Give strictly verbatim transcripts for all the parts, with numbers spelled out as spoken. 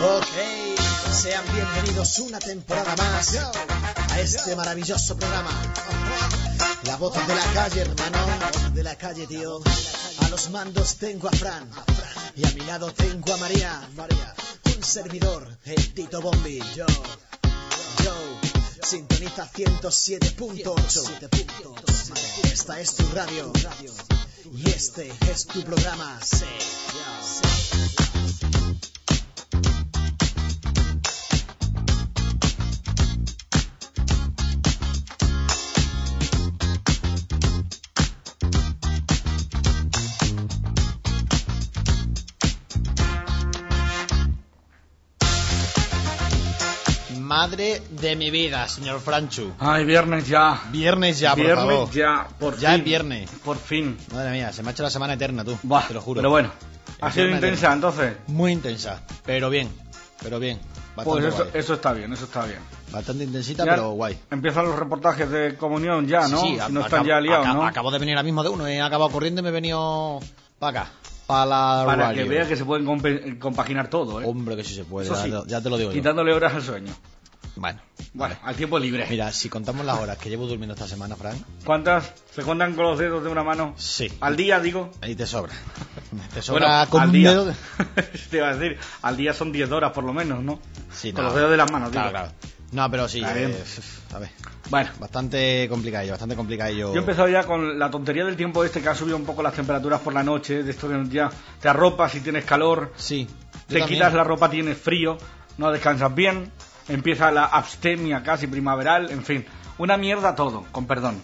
Ok, sean bienvenidos una temporada más a este maravilloso programa. La voz de la calle, hermano, de la calle, tío. A los mandos tengo a Fran y a mi lado tengo a María. Un servidor, el Tito Bombi. Yo, yo, sintoniza ciento siete punto ocho. Esta es tu radio y este es tu programa. Sí, madre de mi vida, señor Franchu. Ay, viernes ya. Viernes ya, por viernes favor. ya, por ya fin. es viernes. Por fin. Madre mía, se me ha hecho la semana eterna, tú. Buah, te lo juro. Pero bueno, ha Es sido viernes intensa, eterna. entonces. Muy intensa, pero bien, pero bien. Bastante Pues eso, guay. eso está bien, eso está bien. Bastante intensita, Ya pero guay. Empiezan los reportajes de comunión ya, ¿no? Sí, si a- no acabo- están ya liados, acabo, ¿no? Acabo de venir ahora mismo de uno, he acabado corriendo y me he venido para acá, para la Para radio. que vea que se pueden compe- compaginar todo, ¿eh? Hombre, que sí se puede, Eso ya, sí, te- ya te lo digo yo. quitándole horas al sueño. Bueno, Bueno, al tiempo libre. mira, si contamos las horas que llevo durmiendo esta semana, Fran, ¿Cuántas se cuentan con los dedos de una mano? sí, Al día, digo. ahí te sobra. Te Bueno, sobra con al un día. dedo. Te iba a decir, al día son diez horas por lo menos, ¿no? Sí, Con no. los dedos de las manos, Claro, digo. claro. No, pero sí, Está bien. eh, a ver, Bueno, bastante complicadillo, bastante complicadillo. yo he empezado ya con la tontería del tiempo este que ha subido un poco las temperaturas por la noche, de esto que ya te arropas y tienes calor, Sí. yo te también. quitas la ropa, tienes frío, no descansas bien, empieza la abstemia casi primaveral, en fin, una mierda todo, con perdón.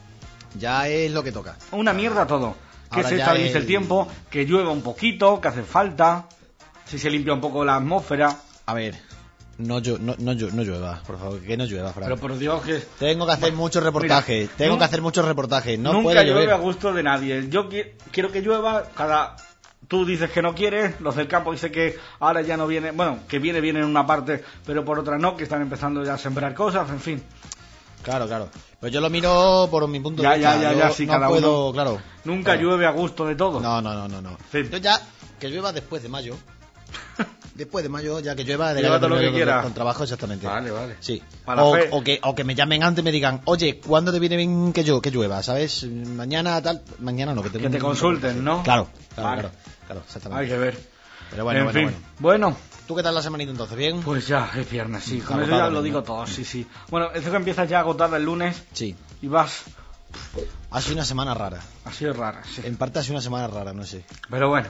Ya es lo que toca. Una mierda todo. Que Ahora se ya estabilice el- el tiempo, que llueva un poquito, que hace falta, si se limpia un poco la atmósfera. A ver, no, llu- no, no, llu- no llueva, por favor, que no llueva, Fran. Pero por Dios que... Tengo que hacer muchos reportajes, mira, tengo nun- que hacer muchos reportajes, no Nunca puede llueve llover. a gusto de nadie. Yo qui- quiero que llueva, cada... Tú dices que no quieres, los del campo dicen que ahora ya no viene, bueno, que viene, viene en una parte, pero por otra no, que están empezando ya a sembrar cosas, en fin. Claro, claro. Pues yo lo miro por mi punto Ya, de vista. ya, ya, Yo ya, sí, no cada puedo, uno. claro. Nunca claro. llueve a gusto de todo. No, no, no, no, no. Sí. Yo ya, que llueva después de mayo. Después de mayo, ya que llueva, de Llueva que todo lo que con- quiera. Con trabajo, exactamente. Vale, vale. Sí. Para O, la fe. o que, o que me llamen antes y me digan, oye, ¿cuándo te viene bien que, yo, que llueva? ¿Sabes? Mañana tal. Mañana no, que te, Que te consulten, ¿no? Claro, claro, Vale. claro, claro, exactamente. Hay que ver. Pero bueno, en bueno, fin. bueno. Bueno, ¿Tú qué tal la semanita entonces? ¿Bien? pues ya, es viernes, sí. Con eso Agotado, ya lo ¿no? digo todo, sí, sí. Bueno, eso que empiezas ya agotada el lunes Sí. y vas... Ha sido una semana rara. Así es rara, sí. En parte ha sido una semana rara, no sé. Pero bueno.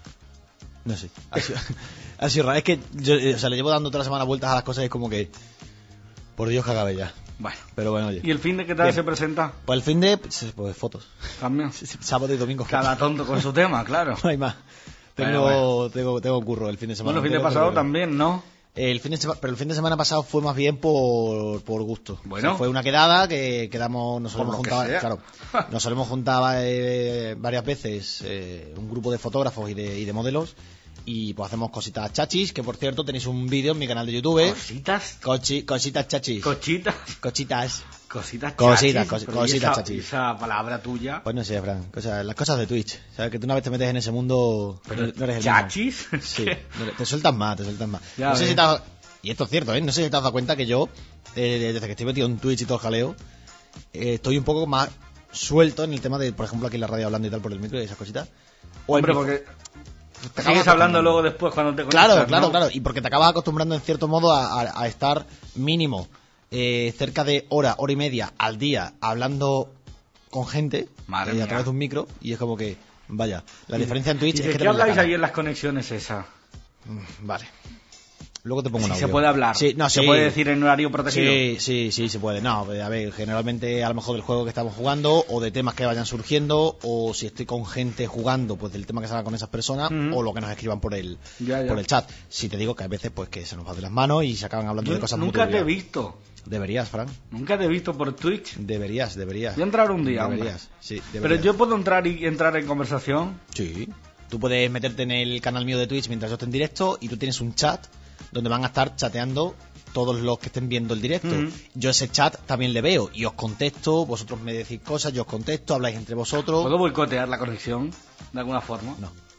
No sé. Ha sido, ha sido rara. Es que yo, eh, o sea, le llevo dando toda la semana vueltas a las cosas y es como que... Por Dios que acabe ya. Bueno. Pero bueno, oye. ¿Y el fin de qué tal Bien. se presenta? Pues el fin de... Pues, pues fotos. También. Sábado y domingo. Cada tonto con su tema, claro. No hay más. Tengo, Bueno, tengo, tengo curro el fin de semana. Bueno, el fin de entero, pasado pero- también, ¿no? El fin de sema- pero el fin de semana pasado fue más bien por, por gusto. Bueno. O sea, fue una quedada que quedamos, nos Por solemos lo que juntar, sea. claro, nos solemos juntar eh, varias veces eh, un grupo de fotógrafos y de, y de modelos y pues hacemos cositas chachis, que por cierto tenéis un vídeo en mi canal de YouTube. Cositas, Cochi- cositas chachis. cochitas, Cochitas. cositas, Cositas, chachis, cosi- pero ¿y cositas esa, chachis. esa palabra tuya. Pues no sé, Fran, cosas- las cosas de Twitch. Sabes que tú una vez te metes en ese mundo, Pero no, no eres el mismo. chachis. Sí, no eres- te sueltas más, te sueltas más. Ya no sé ves. si te has- y esto es cierto, ¿eh? No sé si te has dado cuenta que yo, eh, desde que estoy metido en Twitch y todo el jaleo, eh, estoy un poco más suelto en el tema de, por ejemplo, aquí en la radio hablando y tal por el micro y esas cositas. O en Hombre, mi- porque te acabas sigues hablando acostumbrando. luego después cuando te conectas, Claro, claro, ¿no? claro. Y porque te acabas acostumbrando en cierto modo a, a- a estar mínimo eh, cerca de hora, hora y media al día hablando con gente Madre eh, a mía. través de un micro y es como que, vaya, la diferencia en ¿Y Twitch de es que qué te ves la habláis cara. ahí en las conexiones esas? Mm, Vale. Luego te pongo un Si audio. se puede hablar. Sí, no, se sí. puede decir en horario protegido. Sí, sí, sí, se puede. No, a ver, generalmente a lo mejor del juego que estamos jugando o de temas que vayan surgiendo o si estoy con gente jugando, pues del tema que salga con esas personas Ujú. o lo que nos escriban por el Ya, ya. por el chat. Si te digo que a veces pues que se nos va de las manos y se acaban hablando Yo de cosas muy nunca te he turbias. visto. Deberías, Fran. Nunca te he visto por Twitch. Deberías, deberías. Voy a entrar un día, hombre. Deberías, sí, Pero deberías. yo puedo entrar y entrar en conversación. Sí. Tú puedes meterte en el canal mío de Twitch mientras yo esté en directo y tú tienes un chat donde van a estar chateando todos los que estén viendo el directo. Ujú. Yo ese chat también le veo y os contesto, vosotros me decís cosas, yo os contesto, habláis entre vosotros. ¿Puedo boicotear la conexión de alguna forma? No.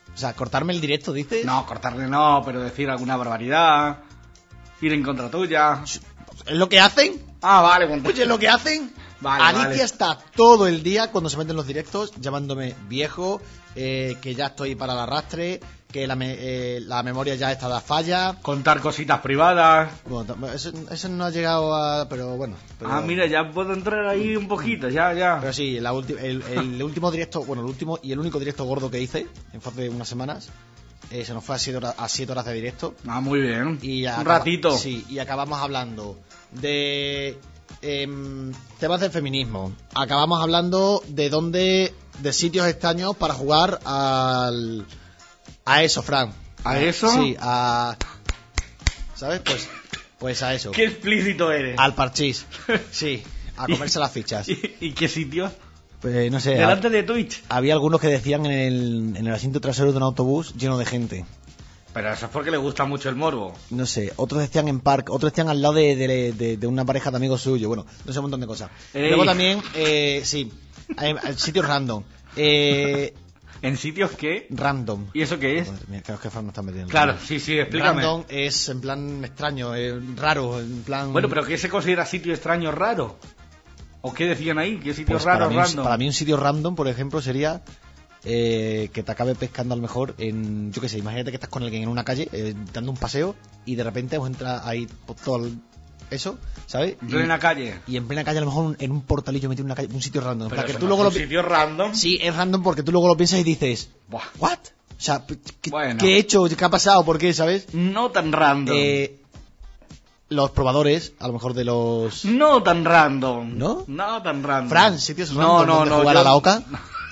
O sea, cortarme el directo, ¿dices? No, cortarle no, pero decir alguna barbaridad, ir en contra tuya. ¿Es lo que hacen? Ah, vale, bueno. Oye, ¿es lo que hacen? Vale, Alicia vale. está todo el día cuando se meten los directos llamándome viejo, eh, que ya estoy para el arrastre, que la, me- eh, la memoria ya está da falla. Contar cositas privadas. Bueno, t- eso, eso no ha llegado a... Pero bueno. Pero, Ah, mira, ya puedo entrar ahí un poquito, ya, ya. Pero sí, la ulti- el, el último directo, bueno, el último y el único directo gordo que hice, en fue hace unas semanas, eh, se nos fue a siete horas, a siete horas de directo. Ah, muy bien. Y un acaba- ratito. Sí, y acabamos hablando de em, temas del feminismo. Acabamos hablando de dónde, de sitios extraños para jugar al a eso, Fran. ¿A eso? Sí, a ¿sabes? Pues pues a eso. Qué explícito eres. Al parchís. Sí, a comerse las fichas. ¿Y, y qué sitio? Pues no sé. Delante ha- de Twitch. Había algunos que decían en el, en el asiento trasero de un autobús lleno de gente. Pero eso es porque le gusta mucho el morbo. No sé, otros decían en park, otros decían al lado de, de, de- de una pareja de amigos suyos, bueno, no sé, un montón de cosas. Ey. Luego también, eh, sí, eh, sitios random. Eh, ¿En sitios qué? random. ¿Y eso qué es? Joder, mira, claro, es que Fran no está metiendo. Claro, sí, sí, explícame. Random es en plan extraño, eh, raro, en plan... Bueno, pero ¿qué se considera sitio extraño raro? ¿O qué decían ahí? ¿Qué sitio Pues raro para, mí, un- random? para mí un sitio random, por ejemplo, sería eh, que te acabe pescando a lo mejor en, yo qué sé, imagínate que estás con alguien en una calle eh, dando un paseo y de repente os entra ahí por todo el- eso, ¿sabes? En plena calle. Y en plena calle, a lo mejor un- en un portalillo metido en una calle, un sitio random. Pero Para que eso tú no luego es lo un pi- sitio random. Sí, es random porque tú luego lo piensas y dices, Buah. ¿what? O sea, ¿qué, Bueno. ¿qué he hecho? ¿Qué ha pasado? ¿Por qué? ¿Sabes? No tan random. Eh, los probadores, a lo mejor de los... No tan random. ¿No? No tan random. Fran, sitios no, random no, donde no, jugar yo- a la oca.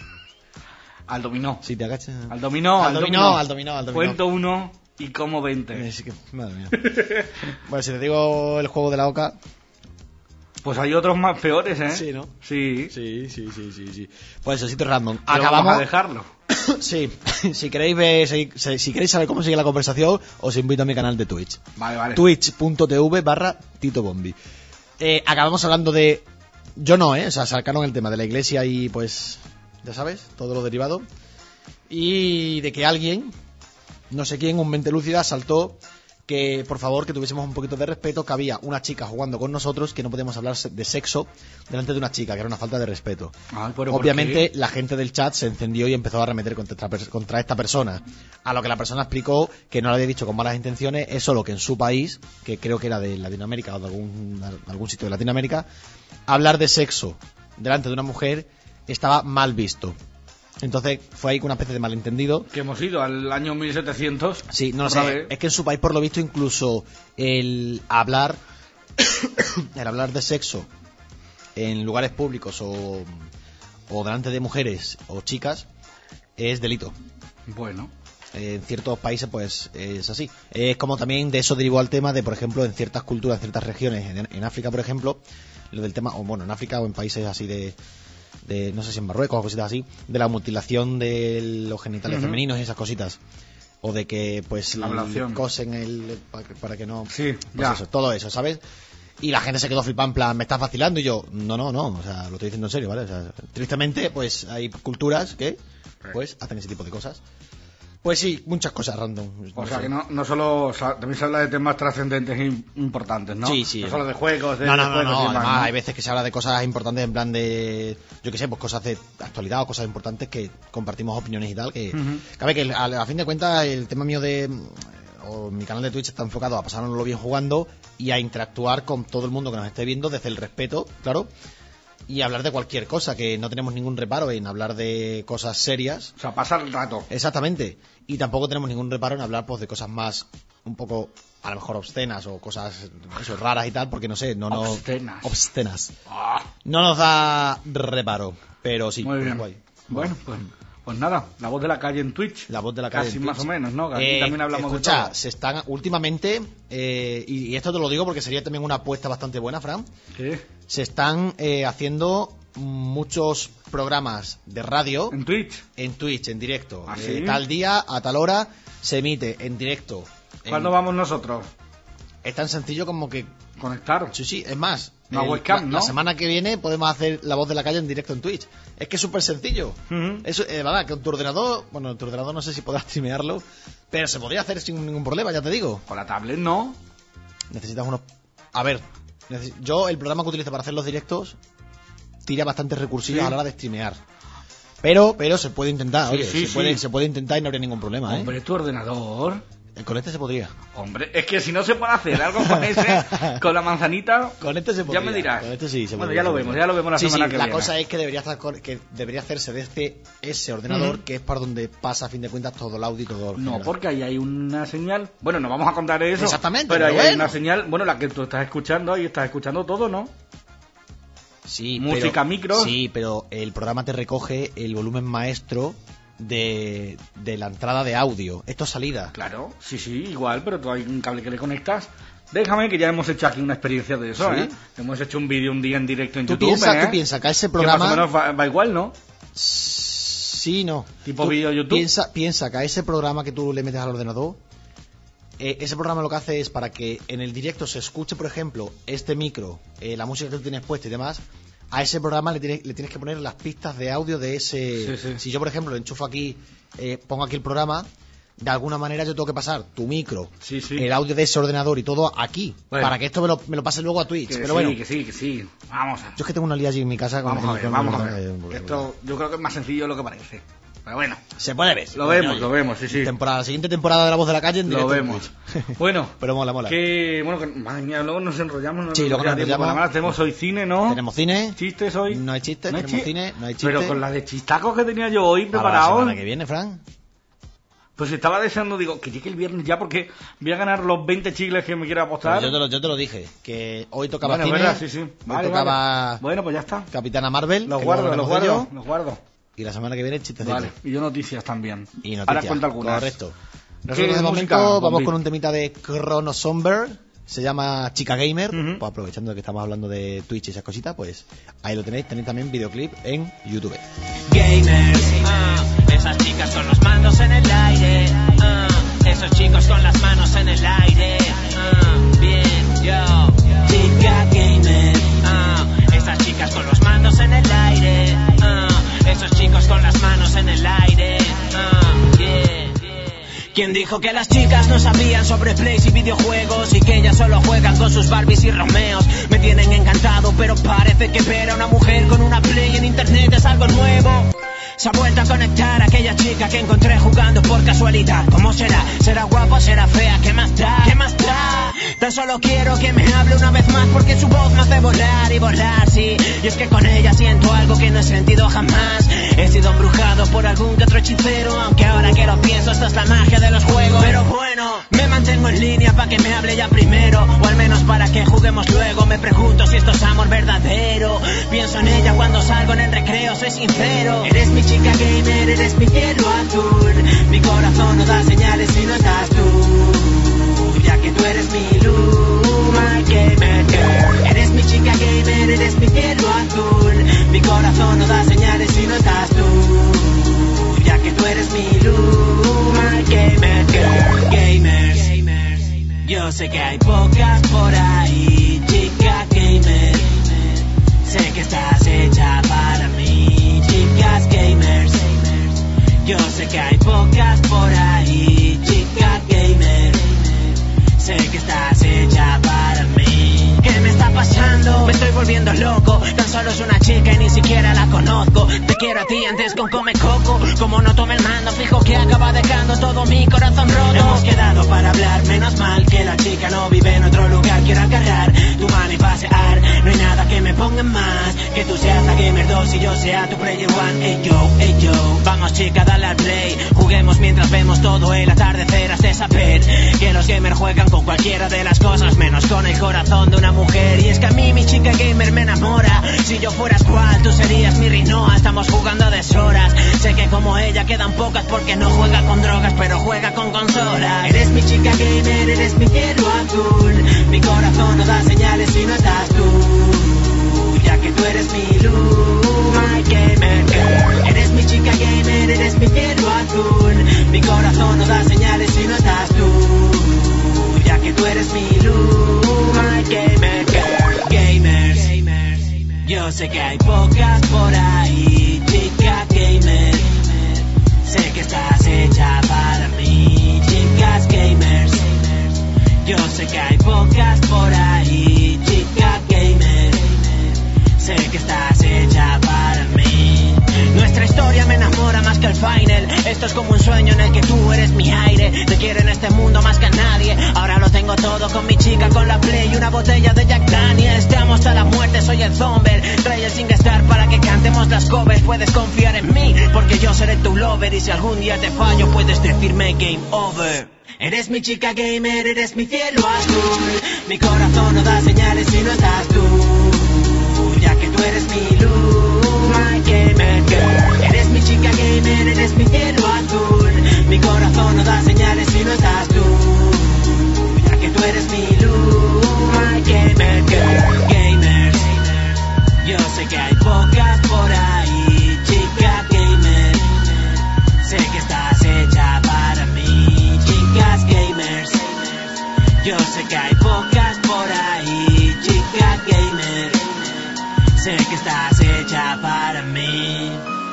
Al dominó. Si te agachas... Al dominó, Al dominó, al dominó, al dominó. Cuento uno y como veinte. Eh, sí que- madre mía. Bueno, si te digo el juego de la oca... Pues hay otros más peores, ¿eh? Sí, ¿no? Sí. Sí, sí, sí, sí, sí. Pues eso, sitios random. Pero Acabamos... vamos a dejarlo. Sí, si queréis ver, si, si queréis saber cómo sigue la conversación, os invito a mi canal de Twitch. Vale, vale. Twitch.tv barra Tito Bombi. Eh, acabamos hablando de... Yo no, ¿eh? O sea, sacaron el tema de la iglesia y pues... Ya sabes, todo lo derivado. Y de que alguien, no sé quién, un mente lúcida, saltó que por favor que tuviésemos un poquito de respeto, que había una chica jugando con nosotros, que no podíamos hablar de sexo delante de una chica, que era una falta de respeto. Ay, pero ¿por Obviamente qué? la gente del chat se encendió y empezó a arremeter contra esta, pers- contra esta persona, a lo que la persona explicó que no lo había dicho con malas intenciones, es solo que en su país, que creo que era de Latinoamérica o de algún, de algún sitio de Latinoamérica, hablar de sexo delante de una mujer estaba mal visto. Entonces fue ahí con una especie de malentendido. Que hemos ido al año mil setecientos. Sí, no lo Otra sé. vez. Es que en su país, por lo visto, incluso el hablar el hablar de sexo en lugares públicos o, o delante de mujeres o chicas es delito. Bueno. En ciertos países, pues es así. Es como también de eso derivó al tema de, por ejemplo, en ciertas culturas, en ciertas regiones, en, en África, por ejemplo, lo del tema, o bueno, en África o en países así de. De, no sé si en Marruecos o cositas así, de la mutilación de los genitales Ujú. femeninos y esas cositas. O de que, pues, La ablación. le cosen el. Para que, para que no. Sí, pues ya. eso, todo eso, ¿sabes? Y la gente se quedó flipada, en plan, ¿me estás vacilando? Y yo, no, no, no, o sea, lo estoy diciendo en serio, ¿vale? O sea, tristemente, pues, hay culturas que, pues, hacen ese tipo de cosas. Pues sí, muchas cosas random. O no sea sé. que no, no solo, o sea, también se habla de temas trascendentes e importantes, ¿no? Sí, sí. No solo de juegos, de No, no, de no, juegos no, y demás, además ¿no? hay veces que se habla de cosas importantes en plan de, yo qué sé, pues cosas de actualidad o cosas importantes que compartimos opiniones y tal, que Ujú. cabe que a, a fin de cuentas el tema mío de, o mi canal de Twitch está enfocado a pasárnoslo bien jugando y a interactuar con todo el mundo que nos esté viendo desde el respeto, claro, y hablar de cualquier cosa, que no tenemos ningún reparo en hablar de cosas serias. O sea, pasar el rato. Exactamente. Y tampoco tenemos ningún reparo en hablar pues de cosas más un poco a lo mejor obscenas o cosas eso, raras y tal, porque no sé, no nos Obscenas. obscenas. Ah, No nos da reparo, pero sí, muy pues bien. guay. Bueno, pues, pues nada, la voz de la calle en Twitch. La voz de la calle Casi en más Twitch. o menos, ¿no? Que aquí Eh, también hablamos escucha, de todo. se están últimamente eh, y, y esto te lo digo porque sería también una apuesta bastante buena, Fran. Sí. Se están eh, haciendo muchos programas de radio En Twitch. en Twitch, en directo. ¿Ah, Eh, sí? tal día, a tal hora, se emite en directo. En- ¿Cuándo vamos nosotros? Es tan sencillo como que... Conectar. Sí, sí, es más, Una El- webcam, la, ¿no? la semana que viene podemos hacer La Voz de la Calle en directo en Twitch. Es que es súper sencillo. Ujú. Eso, eh, verdad, que con tu ordenador, bueno, tu ordenador no sé si podrás streamearlo, pero se podría hacer sin ningún problema, ya te digo. Con la tablet no. Necesitas unos... A ver, neces- yo el programa que utilizo para hacer los directos tira bastantes recursillos Sí. a la hora de streamear. Pero, pero se puede intentar, Sí, oye, sí, se, Puede, sí. se puede intentar y no habría ningún problema, ¿eh? Hombre, tu ordenador. Con este se podría. Hombre, es que si no se puede hacer algo con ese, con la manzanita, Con este se podría. ya me dirás. Con este sí se Bueno, podría, ya lo se vemos, podría. ya lo vemos la Sí, semana sí, que la viene. cosa es que debería estar con- que debería hacerse desde ese ordenador, Ujú. que es para donde pasa a fin de cuentas todo el audio y todo el No, general. porque ahí hay una señal. Bueno, no vamos a contar eso. Exactamente, Pero ahí pero hay bueno. una señal, bueno, la que tú estás escuchando, ahí estás escuchando todo, ¿no? Sí, música, pero, micro. Sí, pero el programa te recoge el volumen maestro de, de la entrada de audio. Esto es salida. Claro, sí, sí, igual, pero tú hay un cable que le conectas. Déjame que ya hemos hecho aquí una experiencia de eso, ¿Sí? ¿eh? Hemos hecho un vídeo un día en directo en ¿Tú YouTube, piensas ¿eh? tú piensas que a ese Que más programa... o menos va, va igual, ¿no? Sí, no. Tipo Tú vídeo YouTube. Piensa, piensa que a ese programa que tú le metes al ordenador, eh, ese programa lo que hace es para que en el directo se escuche, por ejemplo, este micro, eh, la música que tú tienes puesta y demás. A ese programa le tienes, le tienes que poner las pistas de audio de ese... Sí, sí. Si yo, por ejemplo, le enchufo aquí, eh, pongo aquí el programa, de alguna manera yo tengo que pasar tu micro, Sí, sí. el audio de ese ordenador y todo aquí, Bueno. para que esto me lo, me lo pase luego a Twitch. Que Pero sí, bueno, que sí, que sí. Vamos a yo es que tengo una lía allí en mi casa. Con Vamos a ver, con- vamos a con- ver. con- Esto yo creo que es más sencillo de lo que parece. Pero bueno, Se puede ver. lo Oye, vemos, oye. lo vemos, sí, sí. Temporada, siguiente temporada de La Voz de la Calle en Lo directo en vemos. Twitch. Bueno, Pero mola, mola. que, bueno, que, madre mía, luego nos enrollamos. No Sí, nos luego queda nos tiempo enrollamos. para más. Tenemos hoy cine, ¿no? Tenemos cine. ¿Chistes hoy? No hay chistes, hay tenemos chi- cine, no hay chiste. Pero con la de chistacos que tenía yo hoy Para la preparado, semana que viene, Fran. pues estaba deseando, digo, que llegue el viernes ya porque voy a ganar los veinte chicles que me quiera apostar. Pues yo, te lo, yo te lo dije, que hoy tocaba Bueno, es cine, verdad, sí, sí. hoy Vale, tocaba vale. Bueno, pues ya está. Capitana Marvel, Los que guardo, luego los hablaremos de guardo, ello, los guardo. y la semana que viene chistecito. Vale, y yo noticias también. Y Ahora noticias, cuento algunas. correcto. ¿Qué Nosotros de música, momento vamos Bombi? con un temita de Chrono Somber, se llama Chica Gamer. Ujú. Pues aprovechando que estamos hablando de Twitch y esas cositas, pues ahí lo tenéis, tenéis también videoclip en YouTube. Gamers, ah, esas chicas con los mandos en el aire, ah, esos chicos con las manos en el aire, ah, bien, yo, chica gamer, ah, esas chicas con los mandos en el aire, ah, esos chicos con las manos en el aire, ah, bien. ¿Quién dijo que las chicas no sabían sobre plays y videojuegos y que ellas solo juegan con sus Barbies y Romeos? Me tienen encantado, pero parece que ver a una mujer con una play en internet es algo nuevo. Se ha vuelto a conectar aquella chica que encontré jugando por casualidad. ¿Cómo será? ¿Será guapa? ¿Será fea? ¿Qué más da? ¿Qué más da? Tan solo quiero que me hable una vez más porque su voz me hace volar y volar, sí. Y es que con ella siento algo que no he sentido jamás. He sido embrujado por algún que otro hechicero, aunque ahora que lo pienso esta es la magia de los juegos. Pero bueno, me mantengo en línea para que me hable ya primero, o al menos para que juguemos luego. Me pregunto si esto es amor verdadero. Pienso en ella cuando salgo en el recreo, soy sincero. Eres mi chica gamer, eres mi cielo azul. Mi corazón no da señales si no estás tú, ya que tú eres mi luz, my gamer girl. Eres mi chica gamer, eres mi cielo azul. Mi corazón no da señales si no estás tú, ya que tú eres mi luz, my gamer girl. Gamers, yo sé que hay pocas por ahí, chica gamer. Sé que estás hecha para mí, chicas gamers. Yo sé que hay pocas por ahí, chicas gamers. Sé que estás hecha para mí. ¿Qué me está pasando? Me estoy volviendo loco. Tan solo es una chica y ni siquiera la conozco. Te quiero a ti antes con come coco. Como no tome el mando, fijo que acaba dejando todo mi corazón roto. Hemos quedado para hablar, menos mal que la chica no vive en otro lugar. Quiero agarrar tu mano y pasear. No hay nada que me ponga más que tú seas la gamer dos y yo sea tu player one. Ey yo, ey yo, vamos chica, dale al play. Juguemos mientras vemos todo el atardecer. Has de saber que los gamers juegan con cualquiera de las cosas, menos con el corazón de una mujer. Y es que a mí mi chica gamer me enamora. Si yo fueras cual, tú serías mi Rinoa. Estamos jugando a deshoras. Sé que como ella quedan pocas porque no juega con drogas, pero juega con consolas. Eres mi chica gamer, eres mi cielo azul. Mi corazón no da señales si no estás tú, ya que tú eres mi luz, my gamer girl. Eres mi chica gamer, eres mi cielo azul. Mi corazón no da señales si no estás tú, ya que tú eres mi luz, my gamer girl. Gamers, este mundo más que a nadie. Ahora lo tengo todo con mi chica, con la play y una botella de Jack Daniels. Te amo hasta la muerte, soy el zombie. Trae el SingStar para que cantemos las covers. Puedes confiar en mí, porque yo seré tu lover. Y si algún día te fallo, puedes decirme game over. Eres mi chica gamer, eres mi cielo azul. Mi corazón no da señales si no estás tú, ya que tú eres mi luz, my gamer girl. Eres mi chica gamer, eres mi cielo azul. Mi corazón no da señales si no estás tú, ya que tú eres mi luz, my gamer girl. Gamers, yo sé que hay pocas por ahí, chica gamer. Sé que estás hecha para mí, chicas gamers. Yo sé que hay pocas por ahí, chica gamer. Sé que estás hecha para mí.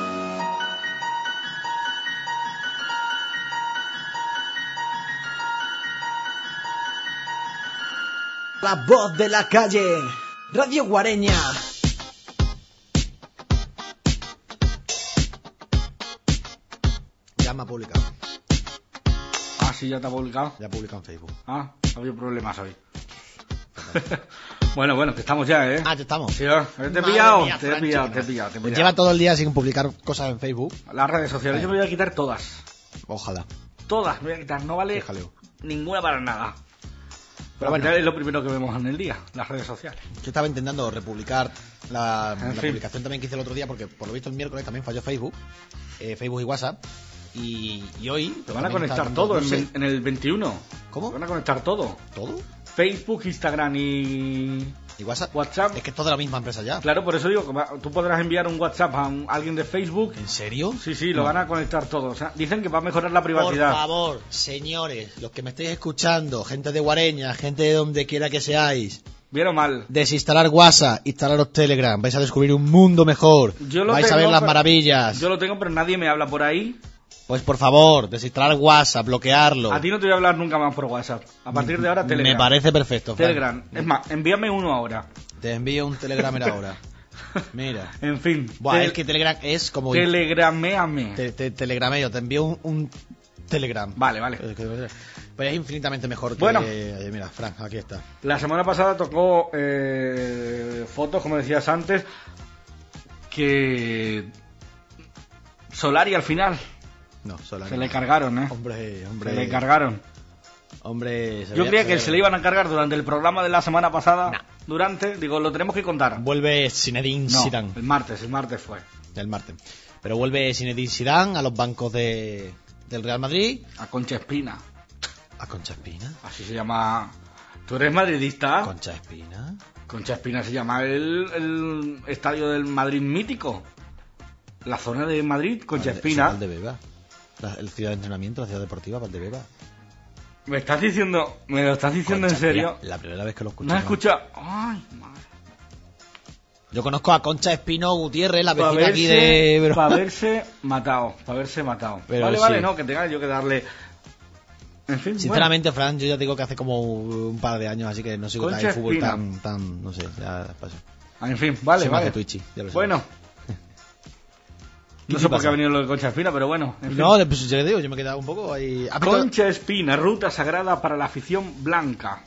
La voz de la calle, Radio Guareña. Ya me ha publicado. Ah, sí, ya te ha publicado. Ya ha publicado en Facebook. Ah, ha habido problemas hoy. Bueno, bueno, que estamos ya, ¿eh? Ah, ya estamos. Sí, ¿eh? ¿Te he Madre pillado? mía, Te he Francho. pillado, te he pillado, te he Pues pillado. lleva todo el día sin publicar cosas en Facebook. Las redes sociales, yo me voy a quitar todas. Ojalá. Todas me voy a quitar, no vale Jaleo. ninguna para nada. Pero bueno. bueno, es lo primero que vemos en el día, las redes sociales. Yo estaba intentando republicar la, En la fin. publicación también que hice el otro día, porque por lo visto el miércoles también falló Facebook, eh, Facebook y WhatsApp. Y, y hoy... Te van a también conectar está- todo no en, sé, ve- en el veintiuno. ¿Cómo? Te van a conectar todo. ¿Todo? Facebook, Instagram y... ¿Y WhatsApp? WhatsApp. Es que es todo de la misma empresa ya. Claro, por eso digo que va- tú podrás enviar un WhatsApp a un- alguien de Facebook. ¿En serio? Sí, sí, lo No. van a conectar todo. O sea, dicen que va a mejorar la Por privacidad. favor, señores, los que me estéis escuchando, gente de Guareña, gente de donde quiera que seáis, Bien o mal. desinstalar WhatsApp, instalaros Telegram, vais a descubrir un mundo mejor, Yo lo vais a tengo, ver las pero- maravillas. Yo lo tengo, pero nadie me habla por ahí. Pues por favor, desinstalar WhatsApp, bloquearlo. A ti no te voy a hablar nunca más por WhatsApp. A partir de ahora, Telegram. Me parece perfecto, Fran. Telegram. Es más, envíame uno ahora. Te envío un Telegram ahora. Mira. En fin. Buah, Tel- es que Telegram es como... Telegraméame. Te, te, telegrameo, te envío un, un Telegram. Vale, vale. Es que- Pero es infinitamente mejor que... Bueno. eh, mira, Fran, aquí está. La semana pasada tocó eh, fotos, como decías antes, que Solari al final No, Solari. se le cargaron, ¿eh? Hombre, hombre. Se le cargaron. Hombre, se Yo veía- creía se que veía- se le iban a cargar durante el programa de la semana pasada. No. Durante, digo, lo tenemos que contar. Vuelve Zinedine No, Zidane, el martes, el martes fue. el martes. Pero vuelve Zinedine Zidane a los bancos de, del Real Madrid. A Concha Espina. A Concha Espina. Así se llama. ¿Tú eres madridista? Concha Espina. Concha Espina se llama el, el estadio del Madrid mítico. La zona de Madrid, Concha Valde- Espina. Valdebeba. La, el ciudad de entrenamiento, la ciudad deportiva, Valdebeba. ¿Me estás diciendo, me lo estás diciendo Concha en serio? Espina, La primera vez que lo escucho. ¿No has ¿no? escuchado? Ay, madre. Yo conozco a Concha Espino Gutiérrez, la Para vecina aquí verse, de... pa' verse matado, para verse matado. Pero vale, sí. vale, no, que tenga yo que darle... En fin, Sinceramente, Fran, yo ya digo que hace como un par de años, así que no sigo tan Concha el fútbol Espina. tan, tan, no sé, ya pasó. bueno. En fin, vale, Soy más vale. de Twitchy, ya lo sé. Bueno. ¿Qué No te sé por qué pasa? ha venido lo de Concha Espina, pero bueno. En fin. No, pues yo le digo, yo me he quedado un poco ahí... ¿Has visto? Concha Espina, ruta sagrada para la afición blanca.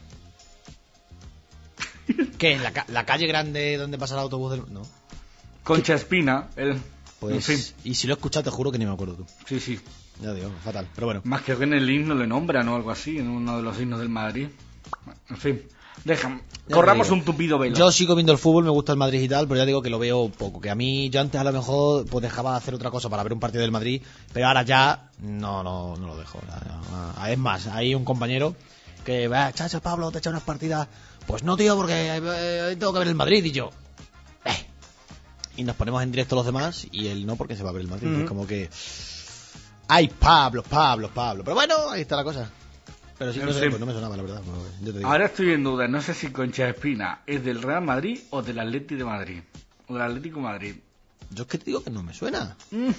¿Qué? ¿La, ca- la calle grande donde pasa el autobús del...? No. Concha Espina, el... Pues, en fin, y si lo he escuchado, te juro que ni me acuerdo tú. sí, sí. Ya digo, fatal. Pero bueno. Más que en el himno le nombran o algo así, en uno de los himnos del Madrid. En fin, déjame. Ya Corramos te digo. un tupido velo. Yo sigo viendo el fútbol, me gusta el Madrid y tal, pero ya digo que lo veo poco. Que a mí, yo antes a lo mejor pues dejaba de hacer otra cosa para ver un partido del Madrid, pero ahora ya no, no, no lo dejo. Ya, ya. Ah, Es más, hay un compañero que va, chacho, Pablo, te echa unas partidas. Pues no, tío, porque eh, tengo que ver el Madrid y yo. Eh. Y nos ponemos en directo los demás y él no, porque se va a ver el Madrid. Ujú. Es como que. ¡Ay, Pablo, Pablo, Pablo! Pero bueno, ahí está la cosa. Pero sí, En no, sé, fin. pues no me sonaba, la verdad. Pues, yo te digo. Ahora estoy en duda, no sé si Concha Espina es del Real Madrid o del Atlético de Madrid. O del Atlético de Madrid. Yo es que te digo que no me suena. Mm.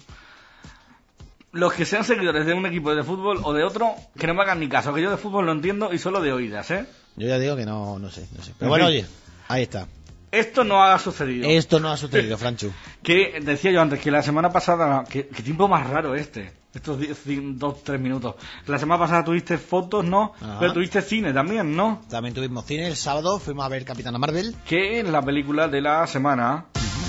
Los que sean seguidores de un equipo de fútbol o de otro, que no me hagan ni caso, que yo de fútbol no entiendo y solo de oídas, ¿eh? Yo ya digo que no, no sé, no sé. Pero En bueno, fin. oye, ahí está. Esto no ha sucedido. Esto no ha sucedido, Franchu. Que decía yo antes que la semana pasada, que, que tiempo más raro este. estos diez, dos, tres minutos. La semana pasada tuviste fotos, ¿no? Ajá. Pero tuviste cine también, ¿no? También tuvimos cine el sábado, fuimos a ver Capitana Marvel. Que es la película de la semana.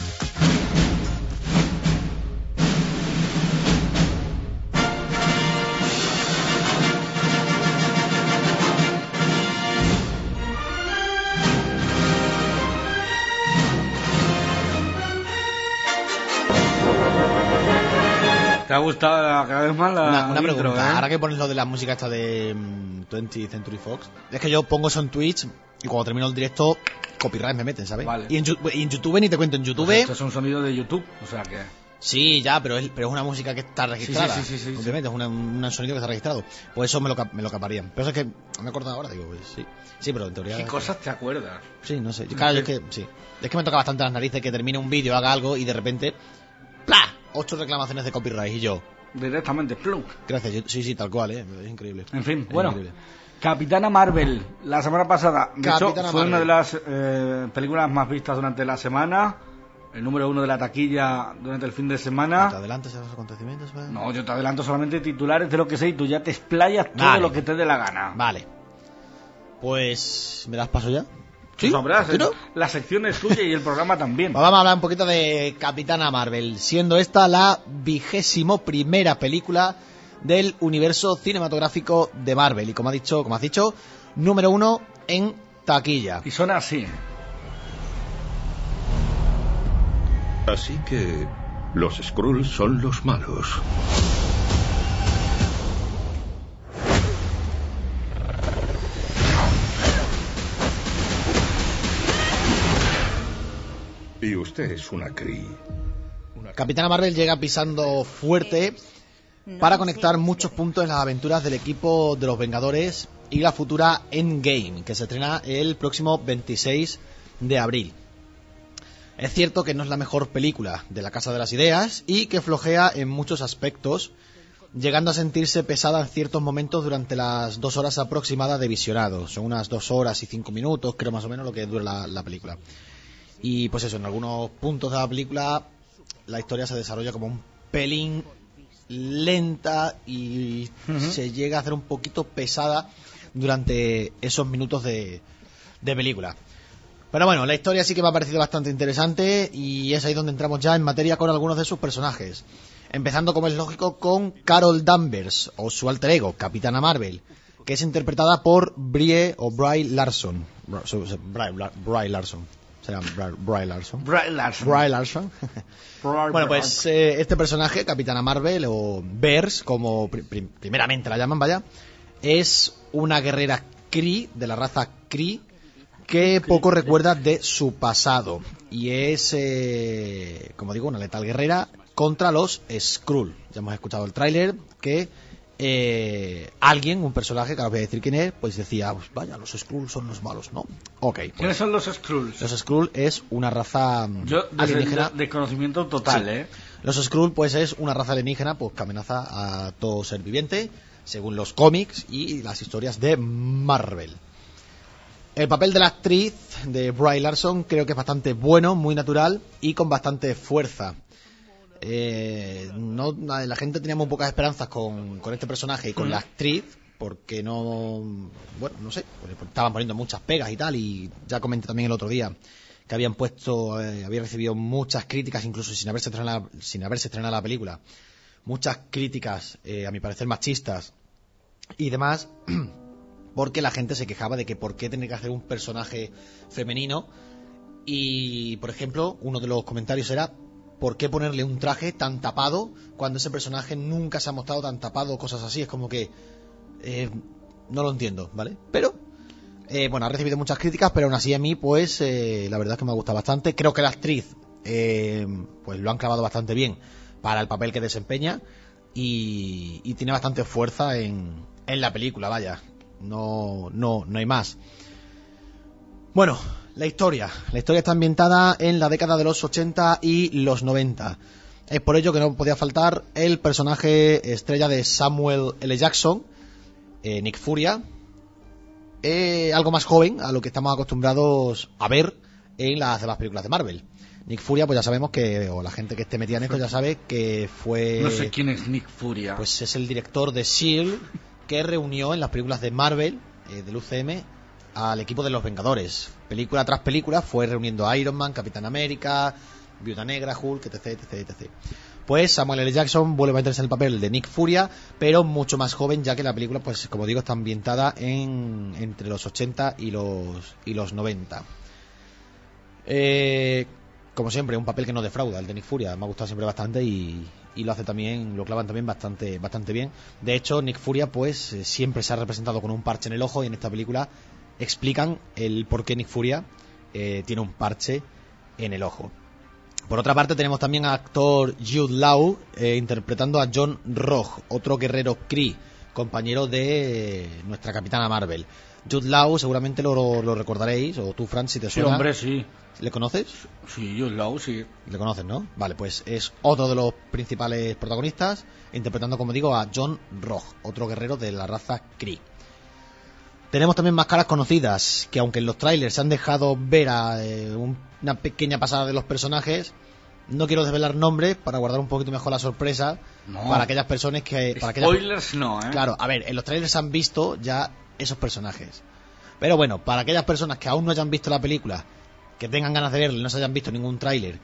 ¿Te ha gustado la- cada vez más la Una, una intro, pregunta, eh? ahora que pones lo de la música esta de mm, twentieth Century Fox, es que yo pongo eso en Twitch y cuando termino el directo, copyright me meten, ¿sabes? Vale. Y en, Yu- y en YouTube ni te cuento, en YouTube... Pues esto es un sonido de YouTube, o sea que... Sí, ya, pero es, pero es una música que está registrada. Sí, sí, sí, sí, sí, Obviamente, es una- un sonido que está registrado. Pues eso me lo, cap- me lo caparían. Pero eso es que me he acordado ahora, digo, pues sí. Sí, pero en teoría... ¿Qué cosas te acuerdas? Sí, no sé. Claro, yo es que, sí. Es que me toca bastante las narices que termine un vídeo, haga algo y de repente... ¡Plah! Ocho reclamaciones de copyright y yo... Directamente, plunk. Gracias, yo- sí, sí, tal cual, ¿eh? Es increíble. En fin, Es bueno. increíble. Capitana Marvel, la semana pasada. De Capitana hecho, fue Marvel. una de las eh, películas más vistas durante la semana. El número uno de la taquilla durante el fin de ¿Te semana. adelantas a los acontecimientos? ¿Vale? No, yo te adelanto solamente titulares de lo que sé y tú ya te explayas todo Vale. lo que te dé la gana. Vale. Pues... ¿Me das paso ya? Tú sabrás, ¿Sí, no? eh, la sección es tuya y el programa también. Pues vamos a hablar un poquito de Capitana Marvel, siendo esta la vigésimo primera película del universo cinematográfico de Marvel. Y como ha dicho, como has dicho, número uno en taquilla. Y suena así. Así que los Skrulls son los malos. Y usted es una Kree. Capitana Marvel llega pisando fuerte para conectar muchos puntos en las aventuras del equipo de los Vengadores y la futura Endgame, que se estrena el próximo veintiséis de abril. Es cierto que no es la mejor película de la Casa de las Ideas y que flojea en muchos aspectos, llegando a sentirse pesada en ciertos momentos durante las dos horas aproximadas de visionado. Son unas dos horas y cinco minutos, creo más o menos, lo que dura la, la película. Y pues eso, en algunos puntos de la película la historia se desarrolla como un pelín lenta y Ujú. se llega a hacer un poquito pesada durante esos minutos de, de película. Pero bueno, la historia sí que me ha parecido bastante interesante y es ahí donde entramos ya en materia con algunos de sus personajes. Empezando, como es lógico, con Carol Danvers, o su alter ego, Capitana Marvel, que es interpretada por Brie o Brie Larson. Br- su- su- Brie, Lar- Brie Larson. Será Brie, Brie Larson. Brian Larson. Brie Larson. Brian- Bueno, pues eh, este personaje, Capitana Marvel, o Bears, como pri- pri- primeramente la llaman, vaya, es una guerrera Kree, de la raza Kree, que poco recuerda de su pasado. Y es, eh, como digo, una letal guerrera contra los Skrull. Ya hemos escuchado el tráiler que eh, alguien, un personaje, que ahora os voy a decir quién es, pues decía, pues vaya, los Skrull son los malos, ¿no? Ok, ¿Quiénes pues son los Skrulls? los Skrull es una raza mm, Yo, desde alienígena. de, de conocimiento total, Sí. ¿eh? Los Skrull, pues, es una raza alienígena pues que amenaza a todo ser viviente, según los cómics y las historias de Marvel. El papel de la actriz de Brie Larson creo que es bastante bueno, muy natural y con bastante fuerza. Eh, no, la gente tenía muy pocas esperanzas con, con este personaje y con Mm. la actriz, porque no, bueno, no sé, pues, estaban poniendo muchas pegas y tal, y ya comenté también el otro día que habían puesto, eh, había recibido muchas críticas, incluso sin haberse estrenado, sin haberse estrenado la película, muchas críticas, eh, a mi parecer machistas y demás, porque la gente se quejaba de que por qué tener que hacer un personaje femenino. Y, por ejemplo, uno de los comentarios era ¿por qué ponerle un traje tan tapado cuando ese personaje nunca se ha mostrado tan tapado? Cosas así, es como que eh, no lo entiendo, ¿vale? Pero eh, bueno, ha recibido muchas críticas, pero aún así a mí, pues eh, la verdad es que me ha gustado bastante. Creo que la actriz eh, pues lo han clavado bastante bien para el papel que desempeña y, y tiene bastante fuerza en, en la película, vaya, no, no, no hay más. Bueno, la historia. La historia está ambientada en la década de los ochenta y los noventa. Es por ello que no podía faltar el personaje estrella de Samuel L. Jackson, eh, Nick Furia, eh, algo más joven a lo que estamos acostumbrados a ver en las demás películas de Marvel. Nick Furia, pues ya sabemos que, o la gente que esté metida en esto ya sabe que fue... No sé quién es Nick Furia. Pues es el director de S H I E L D, que reunió en las películas de Marvel, eh, del U C M, al equipo de los Vengadores. Película tras película fue reuniendo a Iron Man, Capitán América, Viuda Negra, Hulk, etc, etc, etcétera. Pues Samuel L. Jackson vuelve a meterse en el papel de Nick Furia, pero mucho más joven, ya que la película, pues como digo, está ambientada en entre los ochenta y los y los noventa. Eh, como siempre, un papel que no defrauda, el de Nick Furia. Me ha gustado siempre bastante y, y lo hace también, lo clavan también bastante bastante bien. De hecho, Nick Furia, pues eh, siempre se ha representado con un parche en el ojo, y en esta película explican el por qué Nick Furia eh, tiene un parche en el ojo. Por otra parte, tenemos también al actor Jude Law eh, interpretando a John Rogue, otro guerrero Kree, compañero de nuestra Capitana Marvel. Jude Law seguramente lo, lo recordaréis, o tú, Fran, si te suena. Sí, hombre, sí. ¿Le conoces? Sí, Jude Law, sí. ¿Le conoces, no? Vale, pues es otro de los principales protagonistas, interpretando, como digo, a John Rogue, otro guerrero de la raza Kree. Tenemos también más caras conocidas, que aunque en los trailers se han dejado ver a eh, un, una pequeña pasada de los personajes, no quiero desvelar nombres para guardar un poquito mejor la sorpresa No. para aquellas personas que... Para aquellas, Spoilers no, ¿eh? Claro, a ver, en los trailers se han visto ya esos personajes. Pero bueno, para aquellas personas que aún no hayan visto la película, que tengan ganas de verla y no se hayan visto ningún tráiler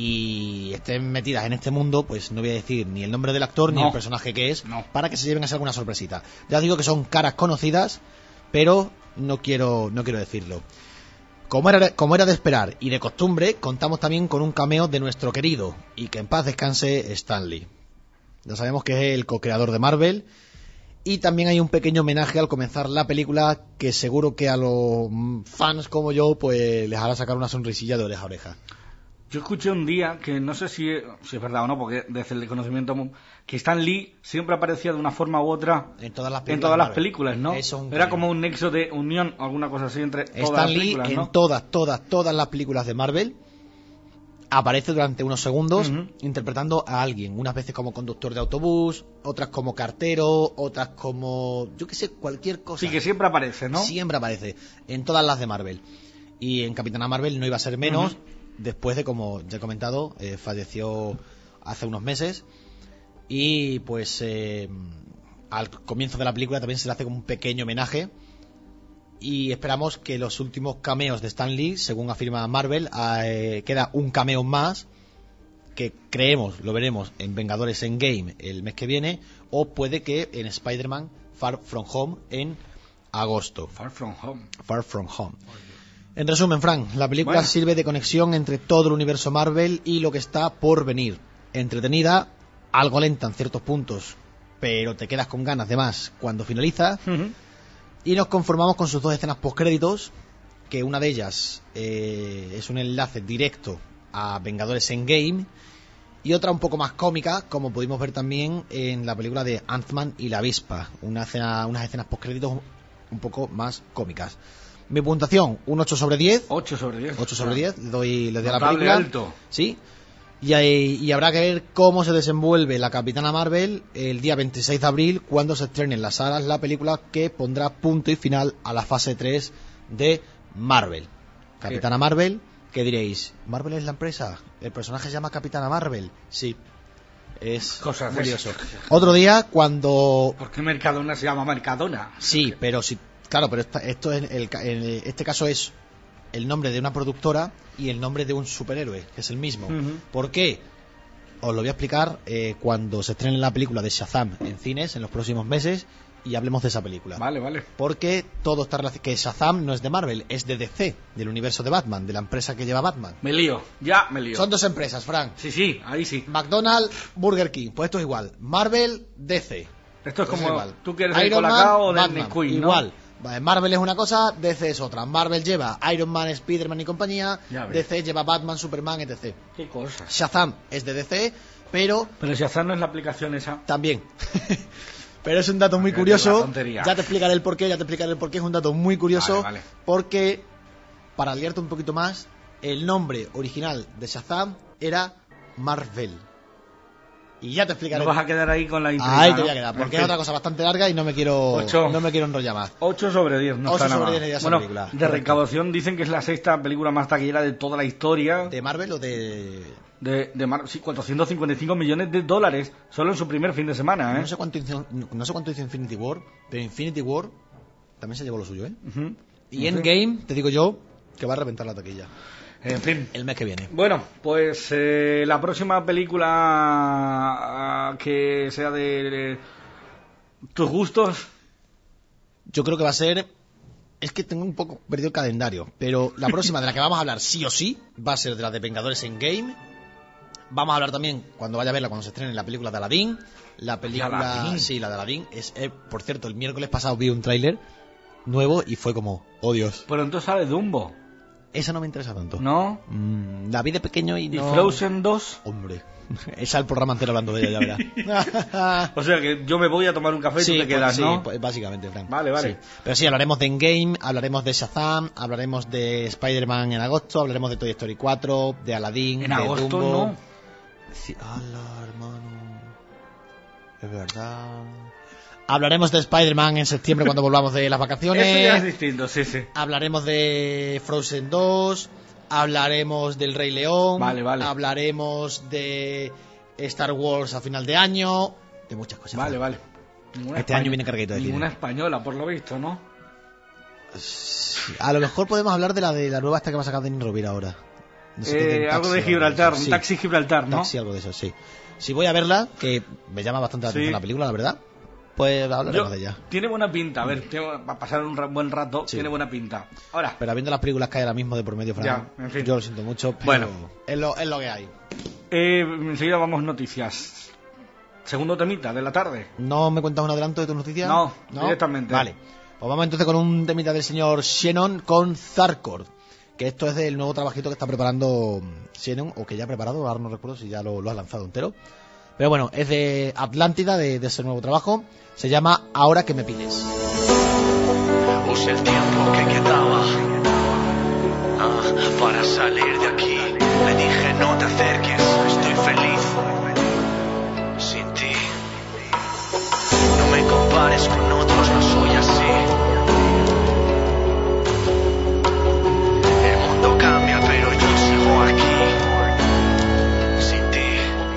y estén metidas en este mundo, pues no voy a decir ni el nombre del actor No. ni el personaje que es, No. para que se lleven a hacer alguna sorpresita. Ya os digo que son caras conocidas, pero no quiero no quiero decirlo. Como era, como era de esperar y de costumbre, contamos también con un cameo de nuestro querido y que en paz descanse Stan Lee. Ya sabemos que es el co-creador de Marvel, y también hay un pequeño homenaje al comenzar la película que seguro que a los fans como yo pues les hará sacar una sonrisilla de oreja a oreja. Yo escuché un día, que no sé si, si es verdad o no, porque desde el conocimiento, que Stan Lee siempre aparecía de una forma u otra En todas las películas, en todas las Marvel. películas, ¿no? Eso es un Era cañón. como un nexo de unión, alguna cosa así entre todas Stan las Lee películas, en ¿no? todas, todas, todas las películas de Marvel aparece durante unos segundos Ujú. interpretando a alguien, unas veces como conductor de autobús, otras como cartero, otras como, yo qué sé, cualquier cosa. Sí, que siempre aparece, ¿no? Siempre aparece en todas las de Marvel. Y en Capitana Marvel no iba a ser menos, Ujú. después de, como ya he comentado, eh, falleció hace unos meses. Y pues eh, al comienzo de la película también se le hace como un pequeño homenaje. Y esperamos que los últimos cameos de Stan Lee, según afirma Marvel, eh, queda un cameo más que creemos lo veremos en Vengadores Endgame el mes que viene, o puede que en Spider-Man Far From Home en agosto. Far From Home. Far From Home. En resumen, Frank, la película Bueno. sirve de conexión entre todo el universo Marvel y lo que está por venir. Entretenida, algo lenta en ciertos puntos, pero te quedas con ganas de más cuando finaliza. Ujú. Y nos conformamos con sus dos escenas postcréditos, que una de ellas eh, es un enlace directo a Vengadores Endgame, y otra un poco más cómica, como pudimos ver también en la película de Ant-Man y la avispa, una escena, unas escenas postcréditos un poco más cómicas. Mi puntuación, un ocho sobre diez. ocho sobre diez. ocho sobre diez, le doy, le doy a la Notable película. alto. Sí. Y, hay- y habrá que ver cómo se desenvuelve la Capitana Marvel el día veintiséis de abril, cuando se estrene en las salas la película que pondrá punto y final a la fase tres de Marvel. Capitana Marvel, ¿qué diréis? ¿Marvel es la empresa? ¿El personaje se llama Capitana Marvel? Sí. Es Cosas de curioso. esas. Otro día, cuando... ¿Por qué Mercadona se llama Mercadona? Sí, pero si... Claro, pero esta- esto es el, ca- en este caso es el nombre de una productora y el nombre de un superhéroe, que es el mismo. Ujú. ¿Por qué? Os lo voy a explicar eh, cuando se estrene la película de Shazam en cines en los próximos meses y hablemos de esa película. Vale, vale. Porque todo está relacionado. Que Shazam no es de Marvel, es de D C, del universo de Batman, de la empresa que lleva Batman. Me lío, ya me lío. Son dos empresas, Frank. Sí, sí, ahí sí. McDonald's, Burger King. Pues esto es igual. Marvel, D C. Esto es Pues como, igual. tú quieres el Iron Man, Colacao o del Batman, Nesquik, ¿no? igual. Vale, Marvel es una cosa, D C es otra. Marvel lleva Iron Man, Spider-Man y compañía. Ya ves. D C lleva Batman, Superman, etcétera. Qué cosas. Shazam es de D C, pero Pero Shazam no es la aplicación esa. también. Pero es un dato muy Qué curioso. tontería. Ya te explicaré el porqué, ya te explicaré el porqué. Es un dato muy curioso. Vale, vale. Porque, para liarte un poquito más, el nombre original de Shazam era Marvel. Y ya te explicaré. No vas a quedar ahí con la intriga. Ahí te ¿no? voy a quedar, porque En es fin. otra cosa bastante larga y no me quiero Ocho. no me quiero enrollar más. ocho sobre diez, no ocho está nada sobre mal. diez ya esa Bueno, película. de Correcto. recaudación dicen que es la sexta película más taquillera de toda la historia. ¿De Marvel o de...? De, de Mar- sí, cuatrocientos cincuenta y cinco millones de dólares solo en su primer fin de semana, ¿eh? No sé cuánto hizo, no sé cuánto hizo Infinity War, pero Infinity War también se llevó lo suyo, ¿eh? Ujú. Y En fin. Endgame, te digo yo, que va a reventar la taquilla. En fin. El mes que viene. Bueno, pues eh, la próxima película ah, que sea de, de tus gustos. Yo creo que va a ser... Es que tengo un poco perdido el calendario, pero la próxima de la que vamos a hablar sí o sí va a ser de la de Vengadores Endgame. Vamos a hablar también, cuando vaya a verla, cuando se estrene, la película de Aladdin. La película... Aladdin. Sí, la de Aladdin. Es, eh, por cierto, el miércoles pasado vi un tráiler nuevo y fue como... Oh, Dios. Pero entonces sale Dumbo, Esa no me interesa tanto. ¿no? Mm, la vi de pequeño y ¿Y no... Frozen dos? Hombre, esa el programa entero hablando de ella, ya verás. O sea que yo me voy a tomar un café y Sí, tú te quedas, pues, ¿no? sí, pues, básicamente, Frank. Vale, vale. Sí. Pero sí, hablaremos de Endgame, hablaremos de Shazam, hablaremos de Spider-Man en agosto, hablaremos de Toy Story cuatro, de Aladdin, En de agosto Dumbo. no. Sí, ala, hermano. Es verdad. Hablaremos de Spider-Man en septiembre cuando volvamos de las vacaciones. Eso ya es distinto, sí, sí. Hablaremos de Frozen dos, hablaremos del Rey León, Vale, vale. hablaremos de Star Wars a final de año, de muchas cosas. Vale, vale. Ninguna Este española- año viene cargadito de Ninguna cine. española, por lo visto, ¿no? Sí, a lo mejor podemos hablar de la de la nueva esta que va a sacar Denis Rovira ahora. No sé qué, Eh, un algo taxi, de Gibraltar, eso, un sí. taxi Gibraltar, ¿no? Taxi, algo de eso, sí. Si voy a verla, que me llama bastante la Sí. atención la película, la verdad, pues hablaremos Yo- de ella. Tiene buena pinta, a ver, tiene- va a pasar un ra- buen rato, Sí. tiene buena pinta. Ahora, Pero viendo las películas que hay ahora mismo de por medio, Fran, Ya, en fin. yo lo siento mucho, pero Bueno. es lo, es lo que hay. eh, enseguida vamos noticias. Segundo temita de la tarde. ¿No me cuentas un adelanto de tu noticia? No, directamente. Vale. Pues vamos entonces con un temita del señor Shannon con Zarkord. Que esto es del nuevo trabajito que está preparando Shannon, o que ya ha preparado, ahora no recuerdo si ya lo, lo ha lanzado entero. Pero bueno, es de Atlántida, de, de ese nuevo trabajo. Se llama Ahora que me pides. Usé el tiempo que quedaba ah, para salir de aquí. Le dije no te acerques, estoy feliz sin ti. No me compares con otros, no soy así. El mundo cambia, pero yo sigo aquí sin ti.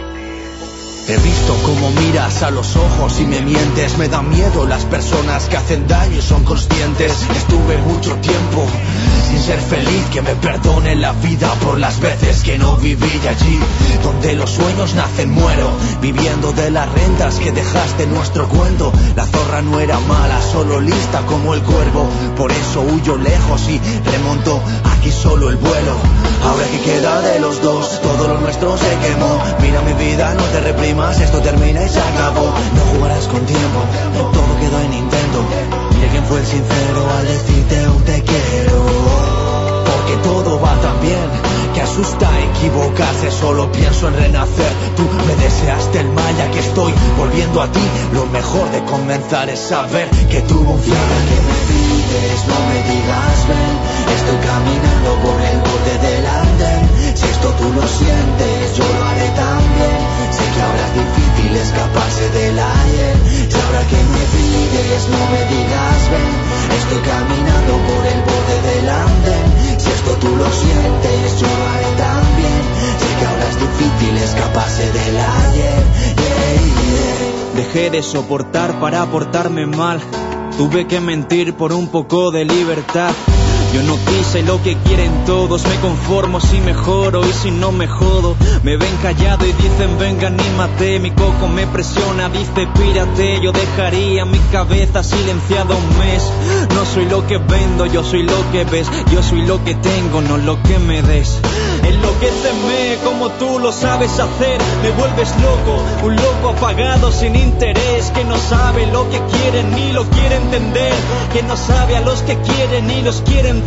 He visto cómo miras a los ojos y me mientes. Me da miedo las personas que hacen daño y son conscientes. Estuve mucho tiempo sin ser feliz, que me perdone la vida por las veces que no viví. Y allí donde los sueños nacen muero, viviendo de las rentas que dejaste en nuestro cuento. La zorra no era mala, solo lista como el cuervo. Por eso huyo lejos y remonto aquí solo el vuelo. Ahora que queda de los dos, todo lo nuestro se quemó. Mira mi vida, no te reprimas, esto termina y se acabó. No jugarás con tiempo, todo quedó en intento. Mira quién fue el sincero al decirte un te quiero. Porque todo va tan bien que asusta equivocarse. Solo pienso en renacer. Tú me deseaste el mal, ya que estoy volviendo a ti. Lo mejor de comenzar es saber que tuvo un final. Que me pides, no me digas ven. Estoy caminando por el borde del andén. Si esto tú lo sientes, yo lo haré también. Sé que ahora es difícil escaparse del ayer. Y ahora que me pides, no me digas ven. Estoy caminando por el borde del andén. Si esto tú lo sientes, yo lo haré también. Sé que ahora es difícil escaparse del ayer. Yeah, yeah. Dejé de soportar para portarme mal. Tuve que mentir por un poco de libertad. Yo no quise lo que quieren todos. Me conformo si mejoro y si no me jodo. Me ven callado y dicen venga anímate. Mi coco me presiona, dice pírate. Yo dejaría mi cabeza silenciada un mes. No soy lo que vendo, yo soy lo que ves. Yo soy lo que tengo, no lo que me des. Enloquéceme como tú lo sabes hacer. Me vuelves loco, un loco apagado sin interés. Que no sabe lo que quiere ni lo quiere entender. Que no sabe a los que quiere ni los quiere entender.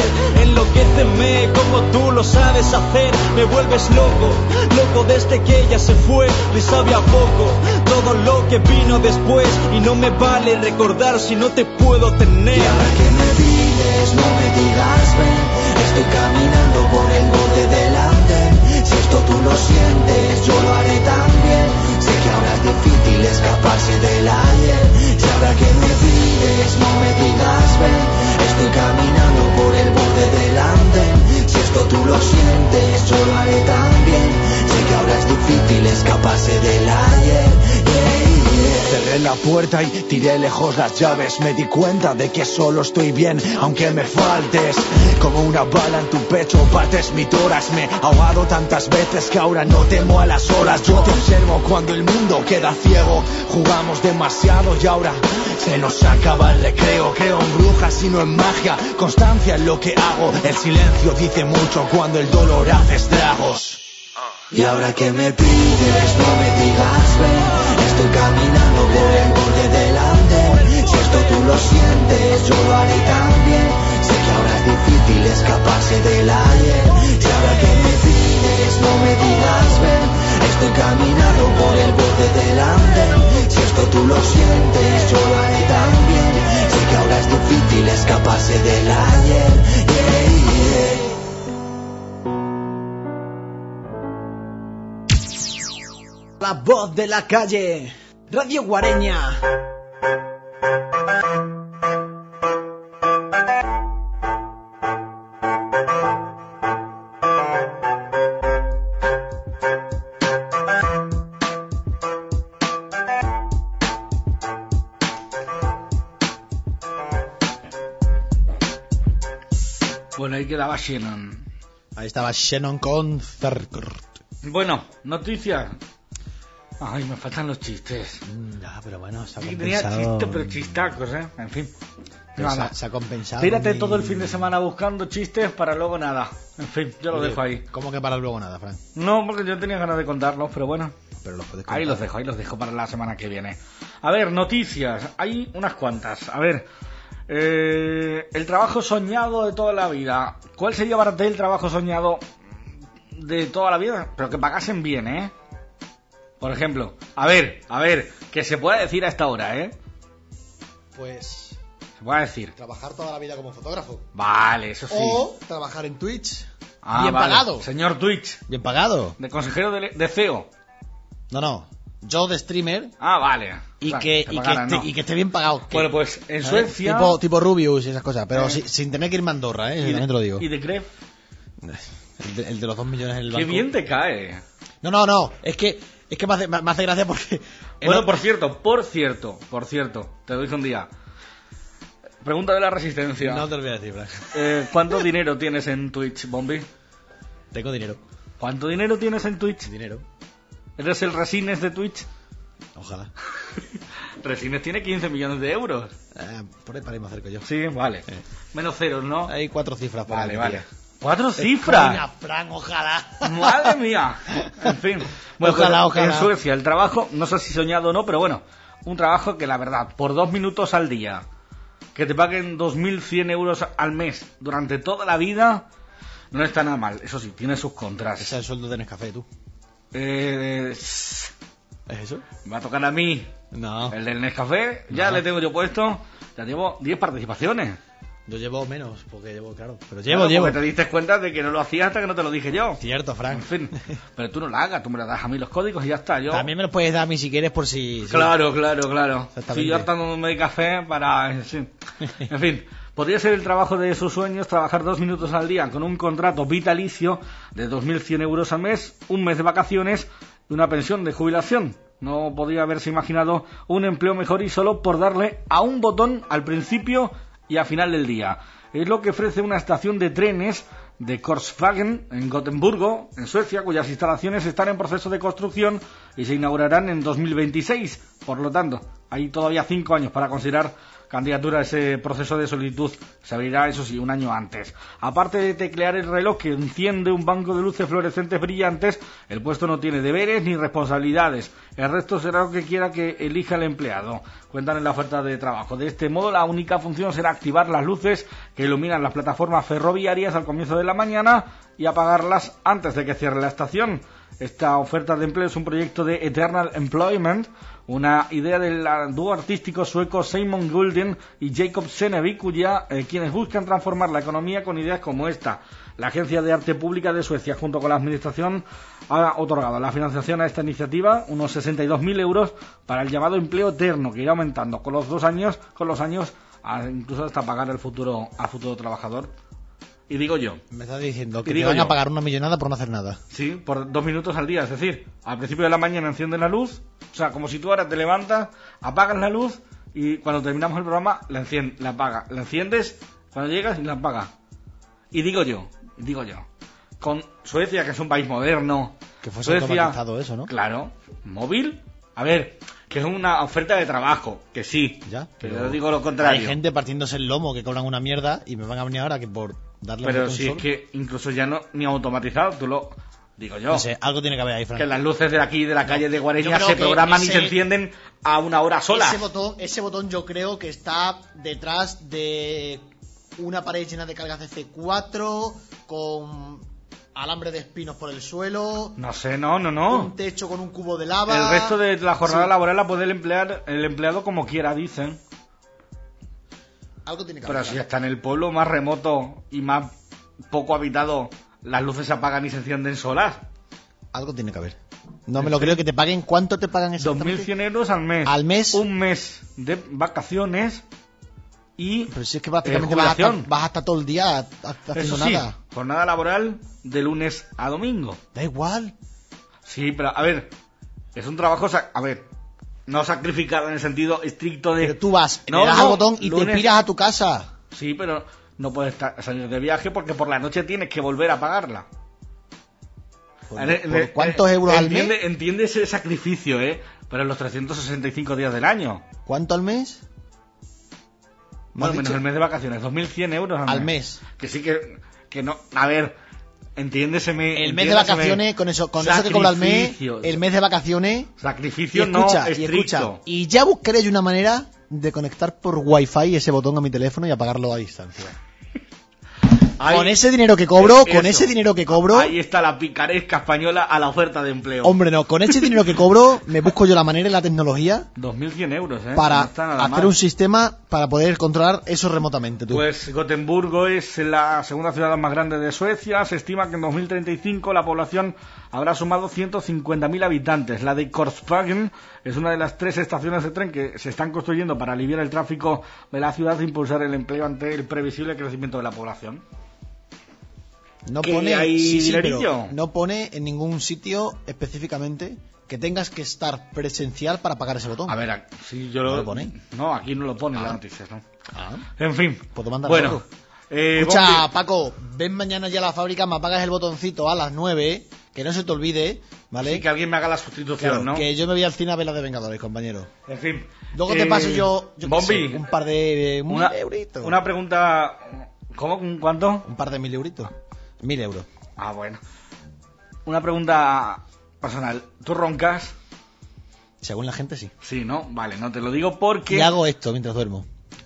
Enloquéceme como tú lo sabes hacer. Me vuelves loco, loco desde que ella se fue. Me sabe a poco todo lo que vino después. Y no me vale recordar si no te puedo tener. Y ahora que me pides, no me digas ven. Estoy caminando por el borde del andén. Si esto tú lo sientes, yo lo haré también. Sé escaparse del ayer. Yeah, yeah. Cerré la puerta y tiré lejos las llaves. Me di cuenta de que solo estoy bien, aunque me faltes. Como una bala en tu pecho, partes mi tórax. Me he ahogado tantas veces que ahora no temo a las horas. Yo te observo cuando el mundo queda ciego. Jugamos demasiado y ahora se nos acaba el recreo. Creo en brujas y no en magia, constancia en lo que hago. El silencio dice mucho cuando el dolor hace estragos. Y ahora que me pides, no me digas ven. Estoy caminando por el borde del andén. Si esto tú lo sientes, yo lo haré también. Sé que ahora es difícil escaparse del ayer. Y ahora que me pides, no me digas ven. Estoy caminando por el borde del andén. Si esto tú lo sientes, yo lo haré también. Sé que ahora es difícil escaparse del ayer. Yeah, yeah. La voz de la calle, Radio Guareña. Bueno, ahí quedaba Shannon. Ahí estaba Shannon con Zerkurt. Bueno, noticias. Ay, me faltan los chistes. Mm, ya, pero bueno, se ha Sí, compensado. tenía chistes, pero chistacos, ¿eh? En fin. Pero Nada. se, ha, se ha compensado. Tírate mi- todo el fin de semana buscando chistes para luego nada. En fin, yo lo Oye, dejo ahí. ¿Cómo que para luego nada, Fran? No, porque yo tenía ganas de contarlos, pero bueno. Pero los puedes Ahí contar. los dejo, ahí los dejo para la semana que viene. A ver, noticias. Hay unas cuantas. A ver. Eh, el trabajo soñado de toda la vida. ¿Cuál sería para ti el trabajo soñado de toda la vida? Pero que pagasen bien, ¿eh? Por ejemplo. A ver, a ver. Que se pueda decir a esta hora, ¿eh? Pues Se puede decir. trabajar toda la vida como fotógrafo. Vale, eso sí. O trabajar en Twitch. Ah, bien vale. pagado. Señor Twitch. Bien pagado. De consejero de, de C E O. No, no. Yo de streamer Ah, vale. y, Claro, que, te y, que pagaran, esté, no. y que esté bien pagado. Que- Bueno, pues en ¿sabes? Suecia... Tipo, tipo Rubius y esas cosas. Pero Eh. si- sin tener que irme a Andorra, ¿eh? y, También te lo digo. y de Gref. El de, el de los dos millones en el Qué banco. bien te cae. No, no, no. Es que, es que me, hace, me hace gracia porque... Bueno, el- por cierto, por cierto, por cierto, te lo dije un día. Pregunta de la resistencia. No te lo voy a decir, Frank. Eh, ¿Cuánto dinero tienes en Twitch, Bombi? Tengo dinero. ¿Cuánto dinero tienes en Twitch? Dinero. ¿Eres el Resines de Twitch? Ojalá. Resines tiene quince millones de euros. Eh, por ahí para ir más cerca yo. Sí, vale. Eh. Menos ceros, ¿no? Hay cuatro cifras por Vale, ahí, vale. tío. ¡Cuatro Coña, cifras! Fran, ojalá. ¡Madre mía! En fin. Bueno, Ojalá, pero ojalá. En Suecia, el trabajo, no sé si soñado o no, pero bueno, un trabajo que la verdad, por dos minutos al día, que te paguen dos mil cien euros al mes durante toda la vida, no está nada mal. Eso sí, tiene sus contras. Ese es el sueldo de Nescafé, tú. Eh, ¿Es eso? me va a tocar a mí No. el del Nescafé, ya No. le tengo yo puesto, ya llevo diez participaciones. Yo llevo menos, porque llevo, claro. Pero Claro, llevo, llevo. Porque te diste cuenta de que no lo hacías hasta que no te lo dije yo. Cierto, En Frank. fin, pero tú no la hagas, tú me la das a mí los códigos y ya está. Yo... También me lo puedes dar a mí si quieres por si... si- Claro, claro, claro. Exactamente. Si yo tomándome de café para... En fin. En fin, podría ser el trabajo de sus sueños trabajar dos minutos al día con un contrato vitalicio de dos mil cien euros al mes, un mes de vacaciones y una pensión de jubilación. No podría haberse imaginado un empleo mejor y solo por darle a un botón al principio y al final del día. Es lo que ofrece una estación de trenes de Korsvagen en Gotemburgo, en Suecia, cuyas instalaciones están en proceso de construcción y se inaugurarán en dos mil veintiséis. Por lo tanto, hay todavía cinco años para considerar candidatura a ese proceso de solicitud. Se abrirá, eso sí, un año antes. Aparte de teclear el reloj que enciende un banco de luces fluorescentes brillantes, el puesto no tiene deberes ni responsabilidades. El resto será lo que quiera que elija el empleado. Cuentan en la oferta de trabajo. De este modo, la única función será activar las luces que iluminan las plataformas ferroviarias al comienzo de la mañana y apagarlas antes de que cierre la estación. Esta oferta de empleo es un proyecto de Eternal Employment, una idea del dúo artístico sueco Simon Gulden y Jacob Senevi, cuya, eh, quienes buscan transformar la economía con ideas como esta. La Agencia de Arte Pública de Suecia, junto con la Administración, ha otorgado la financiación a esta iniciativa, unos sesenta y dos mil euros, para el llamado empleo eterno, que irá aumentando con los dos años, con los años, a, incluso hasta pagar el futuro, al futuro trabajador. Y digo yo. Me estás diciendo que Y te digo van yo. a pagar una millonada por no hacer nada. Sí, por dos minutos al día. Es decir, al principio de la mañana encienden la luz. O sea, como si tú ahora te levantas, apagas la luz y cuando terminamos el programa la, encien- la apagas. La enciendes cuando llegas y la apagas. Y digo yo, y digo yo, con Suecia, que es un país moderno, Que fuese automatizado eso, ¿no? Claro, móvil, a ver, que es una oferta de trabajo, que sí, Ya, que pero yo digo lo contrario. Hay gente partiéndose el lomo que cobran una mierda y me van a venir ahora que por darle un Pero botón si es solo. que incluso ya no ni automatizado, tú lo digo yo. No sé, algo tiene que haber ahí, Fran. Que las luces de aquí de la calle de yo Guareña creo se que programan y ese- se encienden a una hora sola. Ese botón, ese botón yo creo que está detrás de una pared llena de cargas de C cuatro con alambre de espinos por el suelo, No sé, no, no, no. un techo con un cubo de lava. El resto de la jornada Sí, laboral la puede el emplear el empleado como quiera, dicen. algo tiene que Pero haber. si está en el pueblo más remoto y más poco habitado, las luces se apagan y se encienden solas. Algo tiene que haber. No me lo creo que te paguen. ¿Cuánto te pagan dos exactamente? mil cien euros al mes. ¿Al mes? Un mes de vacaciones y Pero si es que prácticamente eh, vas, a estar, jubilación. vas a estar todo el día ha- haciendo Eso sí, nada. jornada laboral de lunes a domingo. Da igual. Sí, pero a ver, es un trabajo, sa- a ver, no sacrificado en el sentido estricto de... Pero tú vas, No, le das no, al botón y te lunes- piras a tu casa. Sí, pero no puedes estar- salir de viaje porque por la noche tienes que volver a pagarla. ¿Por, En- en- por en- cuántos euros al entiende, mes? Entiende ese sacrificio, ¿eh? Pero en los trescientos sesenta y cinco días del año. ¿Cuánto al mes? ¿Me has Bueno, menos dicho? el mes de vacaciones, dos mil cien euros al, Al mes. Que sí que, que no... A ver, entiéndeseme... El mes de entiéndaseme. vacaciones, con eso, con eso que cobra al mes, Sacrificio. el mes de vacaciones. Y Sacrificio escucha, no y estricto. escucha. Y ya buscaré yo una manera de conectar por wifi ese botón a mi teléfono y apagarlo a distancia. Ahí- con ese dinero que cobro, con eso. ese dinero que cobro, Ahí está la picaresca española a la oferta de empleo. hombre, no, con ese dinero que cobro, me busco yo la manera y la tecnología dos mil cien euros, ¿eh? para No está nada hacer mal. un sistema para poder controlar eso remotamente. Tú. Pues Gotemburgo es la segunda ciudad más grande de Suecia. Se estima que en dos mil treinta y cinco la población habrá sumado ciento cincuenta mil habitantes. La de Korsvagen es una de las tres estaciones de tren que se están construyendo para aliviar el tráfico de la ciudad e impulsar el empleo ante el previsible crecimiento de la población. No ¿Que pone, hay sí, sí, dinerillo? pero no pone en ningún sitio específicamente que tengas que estar presencial para pagar ese botón. A ver, a- si yo ¿No lo... lo pone? No, aquí no lo pone en Ah. las noticias, ¿no? Ah. En fin. Puedo mandar Bueno. otro. Eh, Escucha, Bombi- Paco, ven mañana ya a la fábrica, me apagas el botoncito a las nueve, que no se te olvide, ¿vale? Sí, que alguien me haga la sustitución, Claro, ¿no? que yo me voy al cine a ver la de Vengadores, compañero. En fin. Luego te Eh, paso yo, yo qué Bombi, sé, un par de mil una, euritos. una pregunta... ¿Cómo? ¿Cuánto? Un par de mil euritos. Mil euros. Ah, bueno. Una pregunta personal. ¿Tú roncas? Según la gente, sí. Sí, ¿no? Vale, no te lo digo porque... Y hago esto mientras duermo.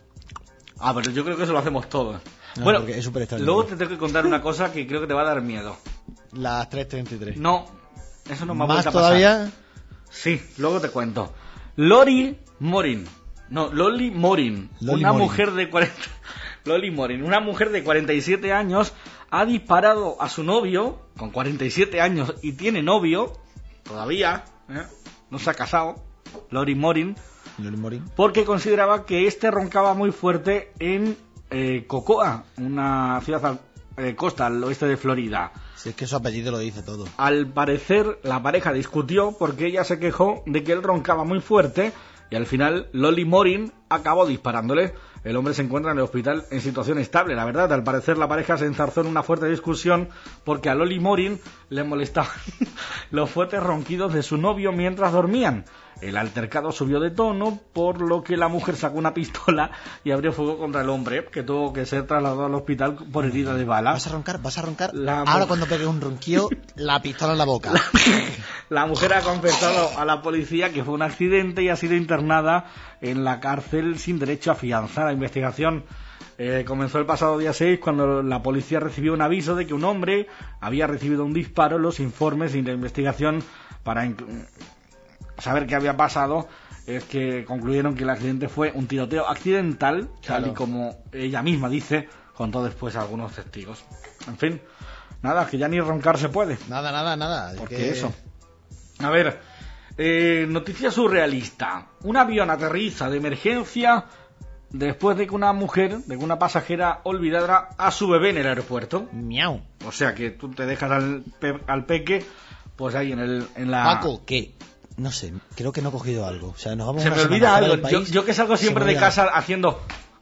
Ah, pero yo creo que eso lo hacemos todos. No, bueno, porque es súper extraño. luego te tengo que contar una cosa que creo que te va a dar miedo. Las tres treinta y tres. No, eso no me ha ¿Más vuelto a pasar. todavía? Sí, luego te cuento. Lori Morin. No, Loli Morin. Loli una Morin. mujer de cuarenta... Loli Morin. Una mujer de cuarenta y siete años ha disparado a su novio, con cuarenta y siete años, y tiene novio, todavía, ¿eh? No se ha casado, Lori Morin, Loli Morin. porque consideraba que este roncaba muy fuerte en eh, Cocoa, una ciudad al- eh, costa al oeste de Florida. Si es que su apellido lo dice todo. Al parecer, la pareja discutió porque ella se quejó de que él roncaba muy fuerte y al final Loli Morin acabó disparándole. El hombre se encuentra en el hospital en situación estable. La verdad, al parecer la pareja se enzarzó en una fuerte discusión porque a Loli Morin le molestaban los fuertes ronquidos de su novio mientras dormían. El altercado subió de tono, por lo que la mujer sacó una pistola y abrió fuego contra el hombre, que tuvo que ser trasladado al hospital por herida de bala. ¿Vas a roncar? ¿Vas a roncar? La Ahora mu- cuando pegues un ronquillo, la pistola en la boca. La mujer ha confesado a la policía que fue un accidente y ha sido internada en la cárcel sin derecho a fianza. La investigación eh, comenzó el pasado día seis cuando la policía recibió un aviso de que un hombre había recibido un disparo. Los informes y la investigación para inc- saber qué había pasado es que concluyeron que el accidente fue un tiroteo accidental, tal Claro. y como ella misma dice, contó después a algunos testigos. En fin, nada, que ya ni roncar se puede. Nada, nada, nada. Es Porque que- eso. A ver, eh, noticia surrealista. Un avión aterriza de emergencia después de que una mujer, de que una pasajera olvidara a su bebé en el aeropuerto. Miau. O sea que tú te dejas al, pe- al peque, pues ahí en el en la... Paco, ¿qué? No sé, creo que no he cogido algo. O sea, nos vamos Se una me semana olvida fuera algo. del Yo, país, yo que salgo se siempre me de olvida. casa haciendo...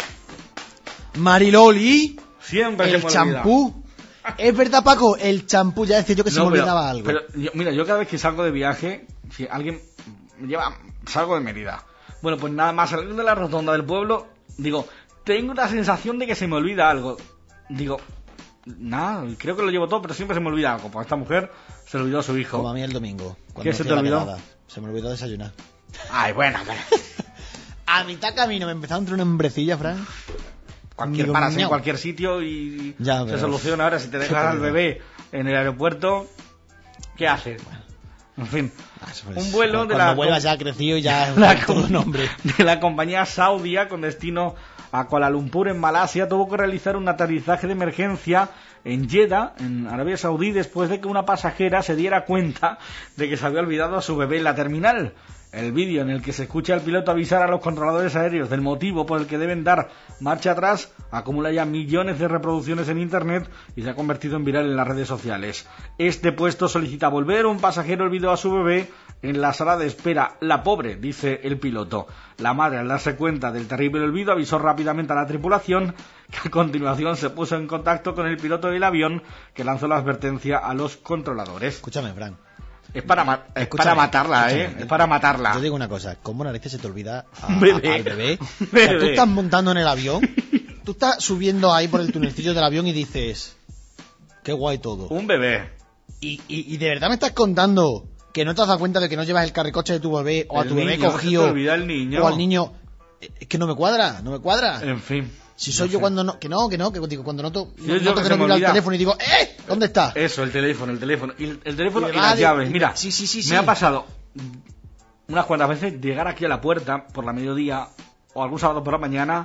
Mariloli, Siempre se el me olvida. champú. Es verdad, Paco, el champú. Ya decía yo que se No, me pero- olvidaba algo. Pero, yo- mira, yo cada vez que salgo de viaje, si alguien me lleva, salgo de Mérida. Bueno, pues nada más salir de la rotonda del pueblo, digo, tengo la sensación de que se me olvida algo. Digo, nada, creo que lo llevo todo, pero siempre se me olvida algo. Pues a esta mujer se le olvidó a su hijo. Como a mí el domingo. cuando ¿Qué se fui te a la olvidó? quedada. Se me olvidó desayunar. Ay, bueno, pero A mitad camino me empezó a entrar una hembrecilla, Fran. cualquier Digo, paras en miau. cualquier sitio y Ya, se pero- soluciona. Ahora, si te dejas al bebé en el aeropuerto, ¿qué haces? En fin, Ah, eso es- un vuelo de Cuando la... vuelvas ya crecido y ya es la todo com- un hombre. de la compañía Saudia con destino a Kuala Lumpur en Malasia tuvo que realizar un aterrizaje de emergencia en Jeddah, en Arabia Saudí, después de que una pasajera se diera cuenta de que se había olvidado a su bebé en la terminal. El vídeo en el que se escucha al piloto avisar a los controladores aéreos del motivo por el que deben dar marcha atrás acumula ya millones de reproducciones en internet y se ha convertido en viral en las redes sociales. Este puesto solicita volver, un pasajero olvidó a su bebé en la sala de espera. La pobre, dice el piloto. La madre, al darse cuenta del terrible olvido, avisó rápidamente a la tripulación, que a continuación se puso en contacto con el piloto del avión, que lanzó la advertencia a los controladores. Escúchame, Fran. Es para, ma- es Escúchame, para matarla, ¿eh? escúchame. Es para matarla. Yo digo una cosa, ¿cómo narices se te olvida a- Un bebé. a- al bebé? Un O sea, tú bebé. estás montando en el avión, tú estás subiendo ahí por el tunelcillo del avión y dices, qué guay todo. Un bebé. Y, y, y de verdad me estás contando que no te has dado cuenta de que no llevas el carricoche de tu bebé o a El tu bebé niño, cogido se te olvida el niño. o al niño. Es que no me cuadra, no me cuadra. En fin. Si soy no yo sé. cuando no, que no, que no, que digo, cuando noto, Yo- yo noto que que se no me miro al olvida. teléfono y digo, ¡eh! ¿Dónde está? Eso, el teléfono, el teléfono. Y el, el teléfono Y y, me va las de- llaves. y- Mira, sí, sí, sí, me sí. ha pasado unas cuantas veces llegar aquí a la puerta por la mediodía o algún sábado por la mañana.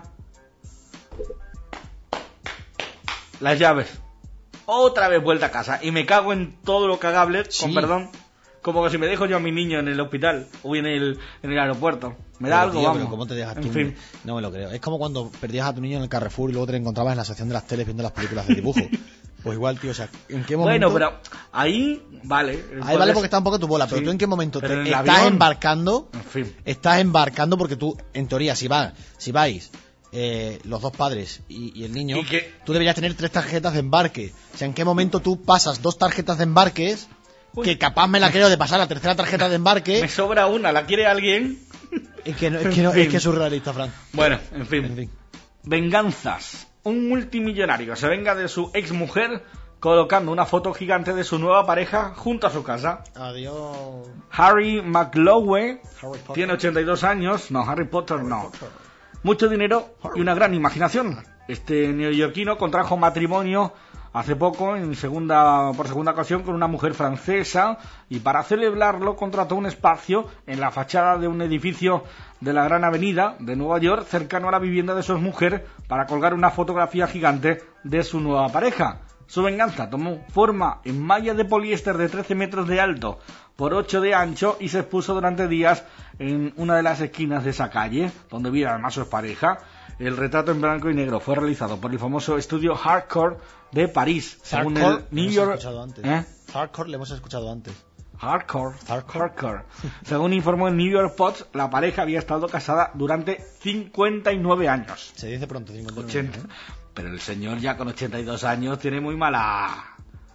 Las llaves. Otra vez vuelta a casa. Y me cago en todo lo cagable, Sí. con perdón. Como que si me dejo yo a mi niño en el hospital o en el, en el aeropuerto. Me da Pero, algo, tío, vamos. pero ¿cómo te dejas en tú? fin. No me lo creo. Es como cuando perdías a tu niño en el Carrefour y luego te lo encontrabas en la sección de las teles viendo las películas de dibujo. Pues igual, tío, o sea, ¿en qué momento? Bueno, pero ahí vale. Ahí vale porque está un poco tu bola, pero Sí. tú en qué momento Pero te en el estás avión- embarcando, En fin. estás embarcando porque tú, en teoría, si va, si vais eh, los dos padres y, y el niño, Y que- tú deberías tener tres tarjetas de embarque. O sea, ¿en qué momento tú pasas dos tarjetas de embarques? Uy. Que capaz me la creo de pasar la tercera tarjeta de embarque. Me sobra una, ¿la quiere alguien? Es que, no, es, que no- En fin. es que es surrealista, Fran. Bueno, en fin. En fin. Venganzas. Un multimillonario se venga de su exmujer colocando una foto gigante de su nueva pareja junto a su casa. Adiós. Harry McLowe Harry Potter. tiene ochenta y dos años. No, Harry Potter no. Mucho dinero y una gran imaginación. Este neoyorquino contrajo matrimonio hace poco, en segunda, por segunda ocasión, con una mujer francesa, y para celebrarlo contrató un espacio en la fachada de un edificio de la Gran Avenida de Nueva York, cercano a la vivienda de su exmujer, para colgar una fotografía gigante de su nueva pareja. Su venganza tomó forma en malla de poliéster de trece metros de alto por ocho de ancho y se expuso durante días en una de las esquinas de esa calle, donde vive además su expareja. El retrato en blanco y negro fue realizado por el famoso estudio Hardcore de París, según Hardcore, el New lo hemos York. escuchado antes. ¿Eh? Hardcore le hemos escuchado antes. Hardcore, Hardcore. hardcore. Según informó el New York Post, la pareja había estado casada durante cincuenta y nueve años. Se dice pronto, cincuenta y nueve, ochenta. ¿eh? Pero el señor ya con ochenta y dos años tiene muy mala...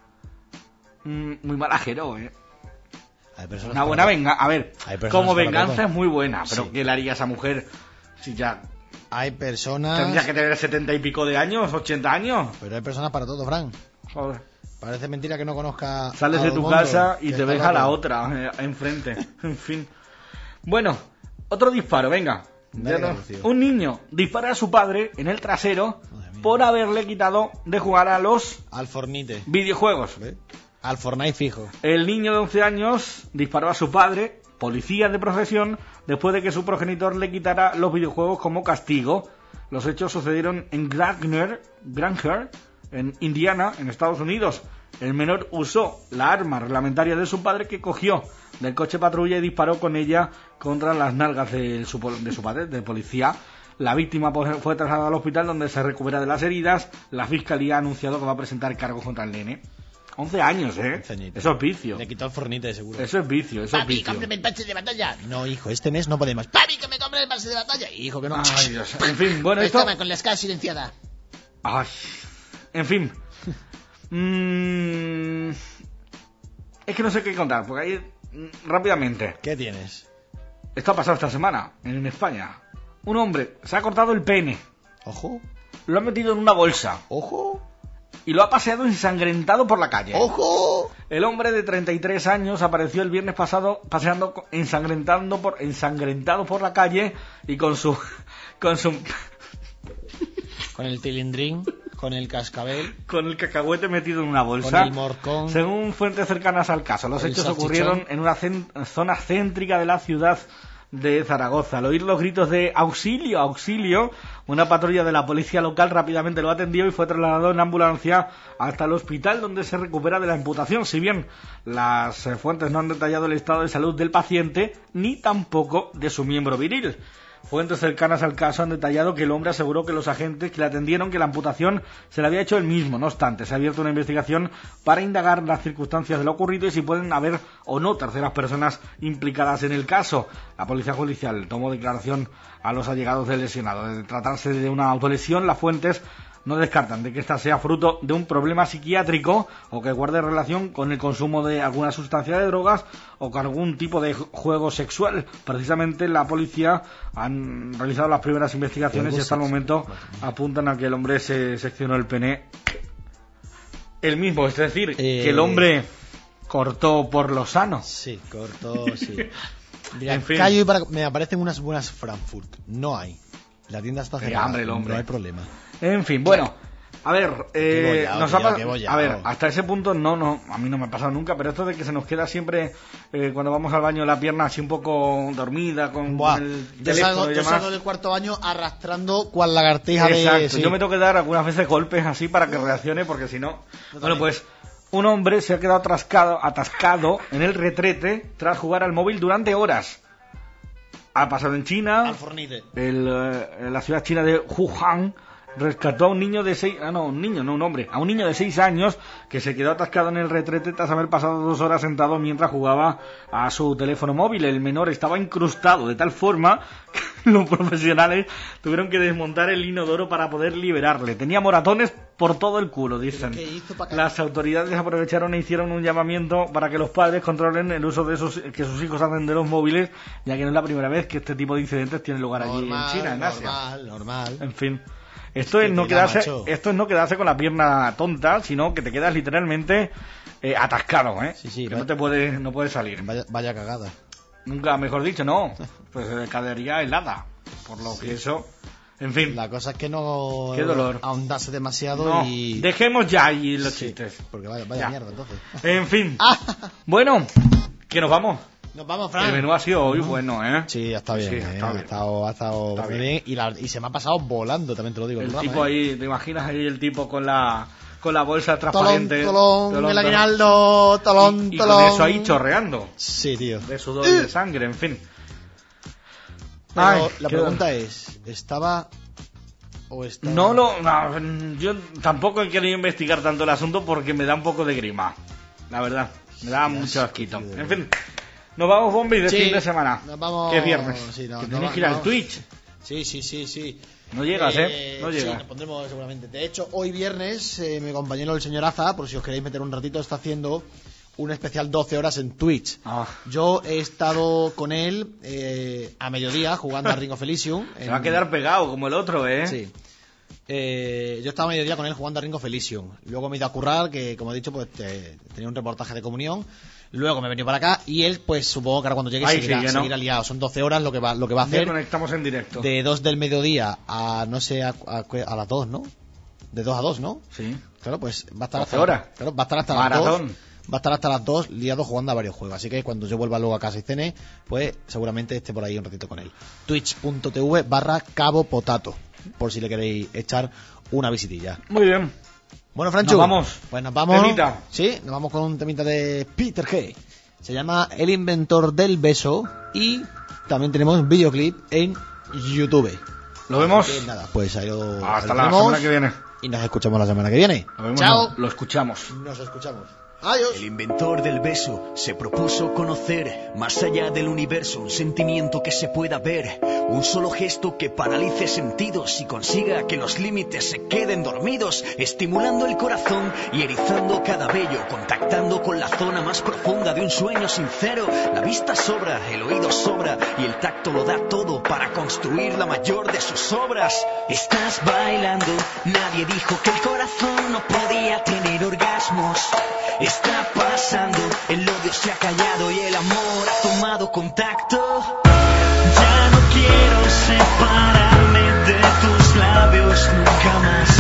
mm, Muy mala jero, ¿eh? Hay personas Una para buena todo. venganza. A ver, Hay personas como para venganza todo. es muy buena, pero Sí. ¿qué le haría a esa mujer si ya Hay personas... tendría que tener setenta y pico de años, ochenta años? Pero hay personas para todo, Fran. Joder. Parece mentira que no conozca... Sales a de todo tu el mundo, casa y que te está ves a la loco. otra, eh, enfrente. En fin. Bueno, otro disparo, venga. Dale, Ya no- Lucio. Un niño dispara a su padre en el trasero Madre mía. por haberle quitado de jugar a los Al Fornite. videojuegos. ¿Ve? Al Fortnite fijo. El niño de once años disparó a su padre, policía de profesión, después de que su progenitor le quitara los videojuegos como castigo. Los hechos sucedieron en Granger, Granger, en Indiana, en Estados Unidos. El menor usó la arma reglamentaria de su padre, que cogió del coche patrulla y disparó con ella contra las nalgas de su, de su padre, de policía. La víctima fue trasladada al hospital donde se recupera de las heridas. La fiscalía ha anunciado que va a presentar cargos contra el nene. once años, ¿eh? Ceñito. Eso es vicio. Le quitó el fornite, seguro. Eso es vicio, eso es Papi, vicio. cómprame el pase de batalla. No, hijo, este mes no podemos. Papi, que me compre el pase de batalla. Hijo, que no. Ay, Dios. En fin, bueno, esto... Estaba con la escala silenciada. Ay. En fin. Mm... Es que no sé qué contar, porque ahí... Rápidamente. ¿Qué tienes? Esto ha pasado esta semana, en España. Un hombre se ha cortado el pene. Ojo, Lo ha metido en una bolsa. ojo, Y lo ha paseado ensangrentado por la calle. ojo. El hombre de treinta y tres años apareció el viernes pasado paseando co- ensangrentando por ensangrentado por la calle y con su con su Con el tilindrín, con el cascabel, con el cacahuete metido en una bolsa. con el morcón. Según fuentes cercanas al caso, los El hechos salchichón. ocurrieron en una cen- zona céntrica de la ciudad de Zaragoza. Al oír los gritos de auxilio, auxilio, una patrulla de la policía local rápidamente lo atendió y fue trasladado en ambulancia hasta el hospital donde se recupera de la amputación. Si bien las eh, fuentes no han detallado el estado de salud del paciente ni tampoco de su miembro viril. Fuentes cercanas al caso han detallado que el hombre aseguró que los agentes que le atendieron que la amputación se la había hecho él mismo. No obstante, se ha abierto una investigación para indagar las circunstancias de lo ocurrido y si pueden haber o no terceras personas implicadas en el caso. La policía judicial tomó declaración a los allegados del lesionado. De tratarse de una autolesión, las fuentes no descartan de que esta sea fruto de un problema psiquiátrico o que guarde relación con el consumo de alguna sustancia de drogas o con algún tipo de juego sexual. Precisamente la policía han realizado las primeras investigaciones y hasta el momento apuntan a que el hombre se seccionó el pene él mismo, es decir, Eh... que el hombre cortó por lo sano. Sí, cortó, sí. Mira, En fin. callo y para... me aparecen unas buenas Frankfurt. No hay. La tienda está Qué cerrada. hambre el hombre. No hay problema. En fin, bueno, a ver, eh, Qué bollao, nos ha tío, pas- qué bollao. a ver, hasta ese punto no, no, a mí no me ha pasado nunca, pero esto de que se nos queda siempre eh, cuando vamos al baño la pierna así un poco dormida con Buah, el yo teléfono salgo, y yo demás. salgo del cuarto baño arrastrando cual lagartija de... Exacto, sí. yo me tengo que dar algunas veces golpes así para que reaccione, porque si no... Bueno, pues un hombre se ha quedado atascado, atascado en el retrete tras jugar al móvil durante horas. Ha pasado en China, Al fornite. el, eh, la ciudad china de Wuhan rescató a un niño de seis, ah no, un niño, no un hombre, a un niño de seis años que se quedó atascado en el retrete tras haber pasado dos horas sentado mientras jugaba a su teléfono móvil. El menor estaba incrustado de tal forma que los profesionales tuvieron que desmontar el inodoro para poder liberarle. Tenía moratones por todo el culo, dicen. ¿Qué hizo pa' acá? Las autoridades aprovecharon e hicieron un llamamiento para que los padres controlen el uso de esos que sus hijos hacen de los móviles, ya que no es la primera vez que este tipo de incidentes tienen lugar allí Normal, en China, en Asia. normal, normal. En fin, esto es Que no te da, quedarse, macho. esto es no quedarse con la pierna tonta, sino que te quedas literalmente eh, atascado, ¿eh? Sí, sí, que va- no te puedes, no puedes salir. Vaya, vaya cagada. Nunca, mejor dicho, no. Pues eh, cadería helada. Por lo que eso, en fin, La cosa es que no Qué dolor. ahondase demasiado no, y... dejemos ya ahí los Sí, chistes. Porque vaya, vaya Ya. mierda, entonces. En fin, Ah, bueno, que nos vamos. nos vamos, El Fran. menú ha sido hoy bueno, ¿eh? Sí, está bien, Sí, eh, está ha bien. estado, ha estado Está muy bien. bien, y, la- y se me ha pasado volando, también te lo digo. El programa, tipo ¿eh? ahí, ¿te imaginas ahí el tipo con la con la bolsa Tolón, transparente? tolón, Tolón, el tolón. aguinaldo, tolón, Y, y tolón. con eso ahí chorreando Sí, tío. de sudor y de sangre, en fin. Pero Ay, la qué- pregunta es, ¿estaba o estaba...? No lo, no, yo tampoco he querido investigar tanto el asunto porque me da un poco de grima, la verdad, me da Qué mucho asco, asquito. tío, de En verdad. fin, nos vamos Bombi de Sí, fin de semana, nos vamos- que es viernes, sí, no, que no tienes va- que ir al no. Twitch. Sí, sí, sí, sí. No llegas, ¿eh? No Sí, llegas. nos pondremos seguramente. De hecho, hoy viernes, eh, mi compañero el señor Aza, por si os queréis meter un ratito, está haciendo un especial doce horas en Twitch. Ah, Yo he estado con él eh, a mediodía jugando a Ring of Elysium. se en- va a quedar pegado como el otro, ¿eh? Sí. Eh, yo estaba a mediodía con él jugando a Ring of Elysium. Luego me he ido a currar, que como he dicho, pues te- tenía un reportaje de comunión. Luego me he venido para acá y él, pues supongo que ahora cuando llegue Ahí seguirá, sigue, ¿no? seguirá liado. Son doce horas lo que va, lo que va a Ya hacer. conectamos en directo. De dos del mediodía a, no sé, a, a, a las dos, ¿no? De dos a dos, ¿no? Sí. Claro, pues va a estar doce hasta, horas. Claro, va a estar hasta las Maratón. dos. Va a estar hasta las dos liado jugando a varios juegos. Así que cuando yo vuelva luego a casa y cene, pues seguramente esté por ahí un ratito con él. Twitch.tv barra Cabo Potato. Por si le queréis echar una visitilla. Muy bien. Bueno, Franchu. Nos vamos. Pues nos vamos. Temita. Sí, nos vamos con un temita de Peter G. Se llama El inventor del beso. Y también tenemos un videoclip en YouTube. Lo vemos. Así que nada, pues ahí lo, Hasta ahí lo la tenemos. semana que viene. Y nos escuchamos la semana que viene. Lo vemos, Chao. no, lo escuchamos. Nos escuchamos. Adiós. El inventor del beso se propuso conocer más allá del universo un sentimiento que se pueda ver, un solo gesto que paralice sentidos y consiga que los límites se queden dormidos, estimulando el corazón y erizando cada vello, contactando con la zona más profunda de un sueño sincero. La vista sobra, el oído sobra y el tacto lo da todo para construir la mayor de sus obras. Estás bailando, nadie dijo que el corazón no podía tener orgasmos. Está pasando, el odio se ha callado y el amor ha tomado contacto. Ya no quiero separarme de tus labios nunca más.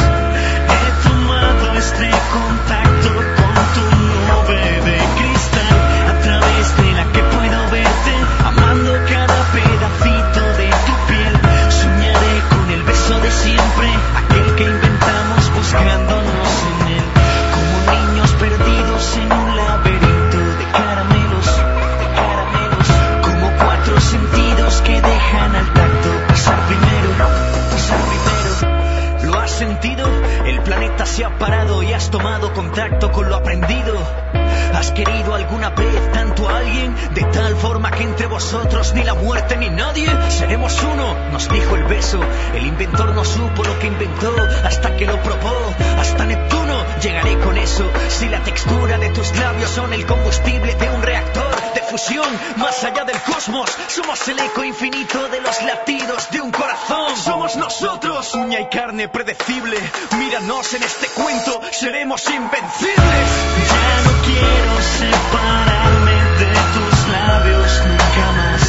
He tomado este contacto con tu nube de cristal, a través de la que puedo verte, amando cada pedacito de tu piel. Soñaré con el beso de siempre, aquel que inventamos buscándonos en él, como niños perdidos en un laberinto de caramelos, de caramelos, como cuatro sentidos que dejan al tacto pasar primero, pasar primero. ¿Lo has sentido? El planeta se ha parado y has tomado contacto con lo aprendido. ¿Has querido alguna vez tanto a alguien? De tal forma que entre vosotros ni la muerte ni nadie seremos uno, nos dijo el beso. El inventor no supo lo que inventó hasta que lo probó. Hasta Neptuno llegaré con eso. Si la textura de tus labios son el combustible de un reactor de fusión, más allá del cosmos, somos el eco infinito de los latidos de un corazón. Somos nosotros, uña y carne predecible. Míranos en este cuento, seremos invencibles. Ya no quiero separarme de tus labios nunca más.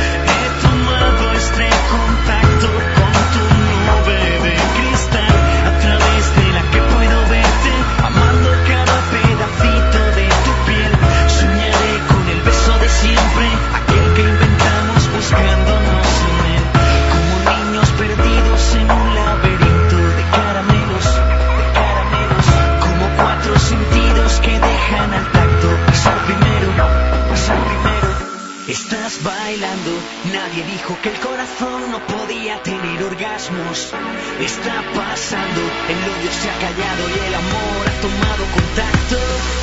He tomado este contacto con tu nube de cristal, a través de la que puedo verte, amando cada pedacito de tu piel. Soñaré con el beso de siempre, aquel que inventamos buscándonos en él, como niños perdidos en un laberinto de caramelos, de caramelos, como cuatro sentidos que dejan al tacto pasar primero, pasar primero. Estás bailando, nadie dijo que el corazón no podía tener orgasmos. Está pasando, el odio se ha callado y el amor ha tomado contacto.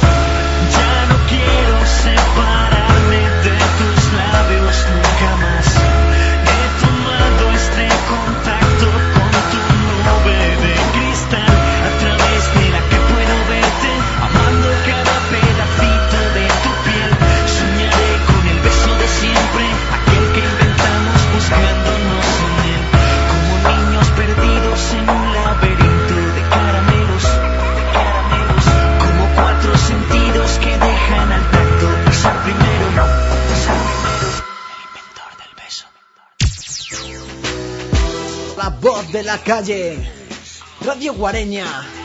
Ya no quiero separarme de tus labios nunca más. He tomado este contacto con tu nube de cristal, a través de la que puedo verte, amando cada pedacito de tu piel. Soñaré con el beso de siempre, aquel que inventamos buscándonos en él, como niños perdidos en un laberinto de caramelos, de caramelos, como cuatro sentidos que dejan al tacto pasar primero, pasar primero. El inventor del beso. La voz de la calle, Radio Guareña.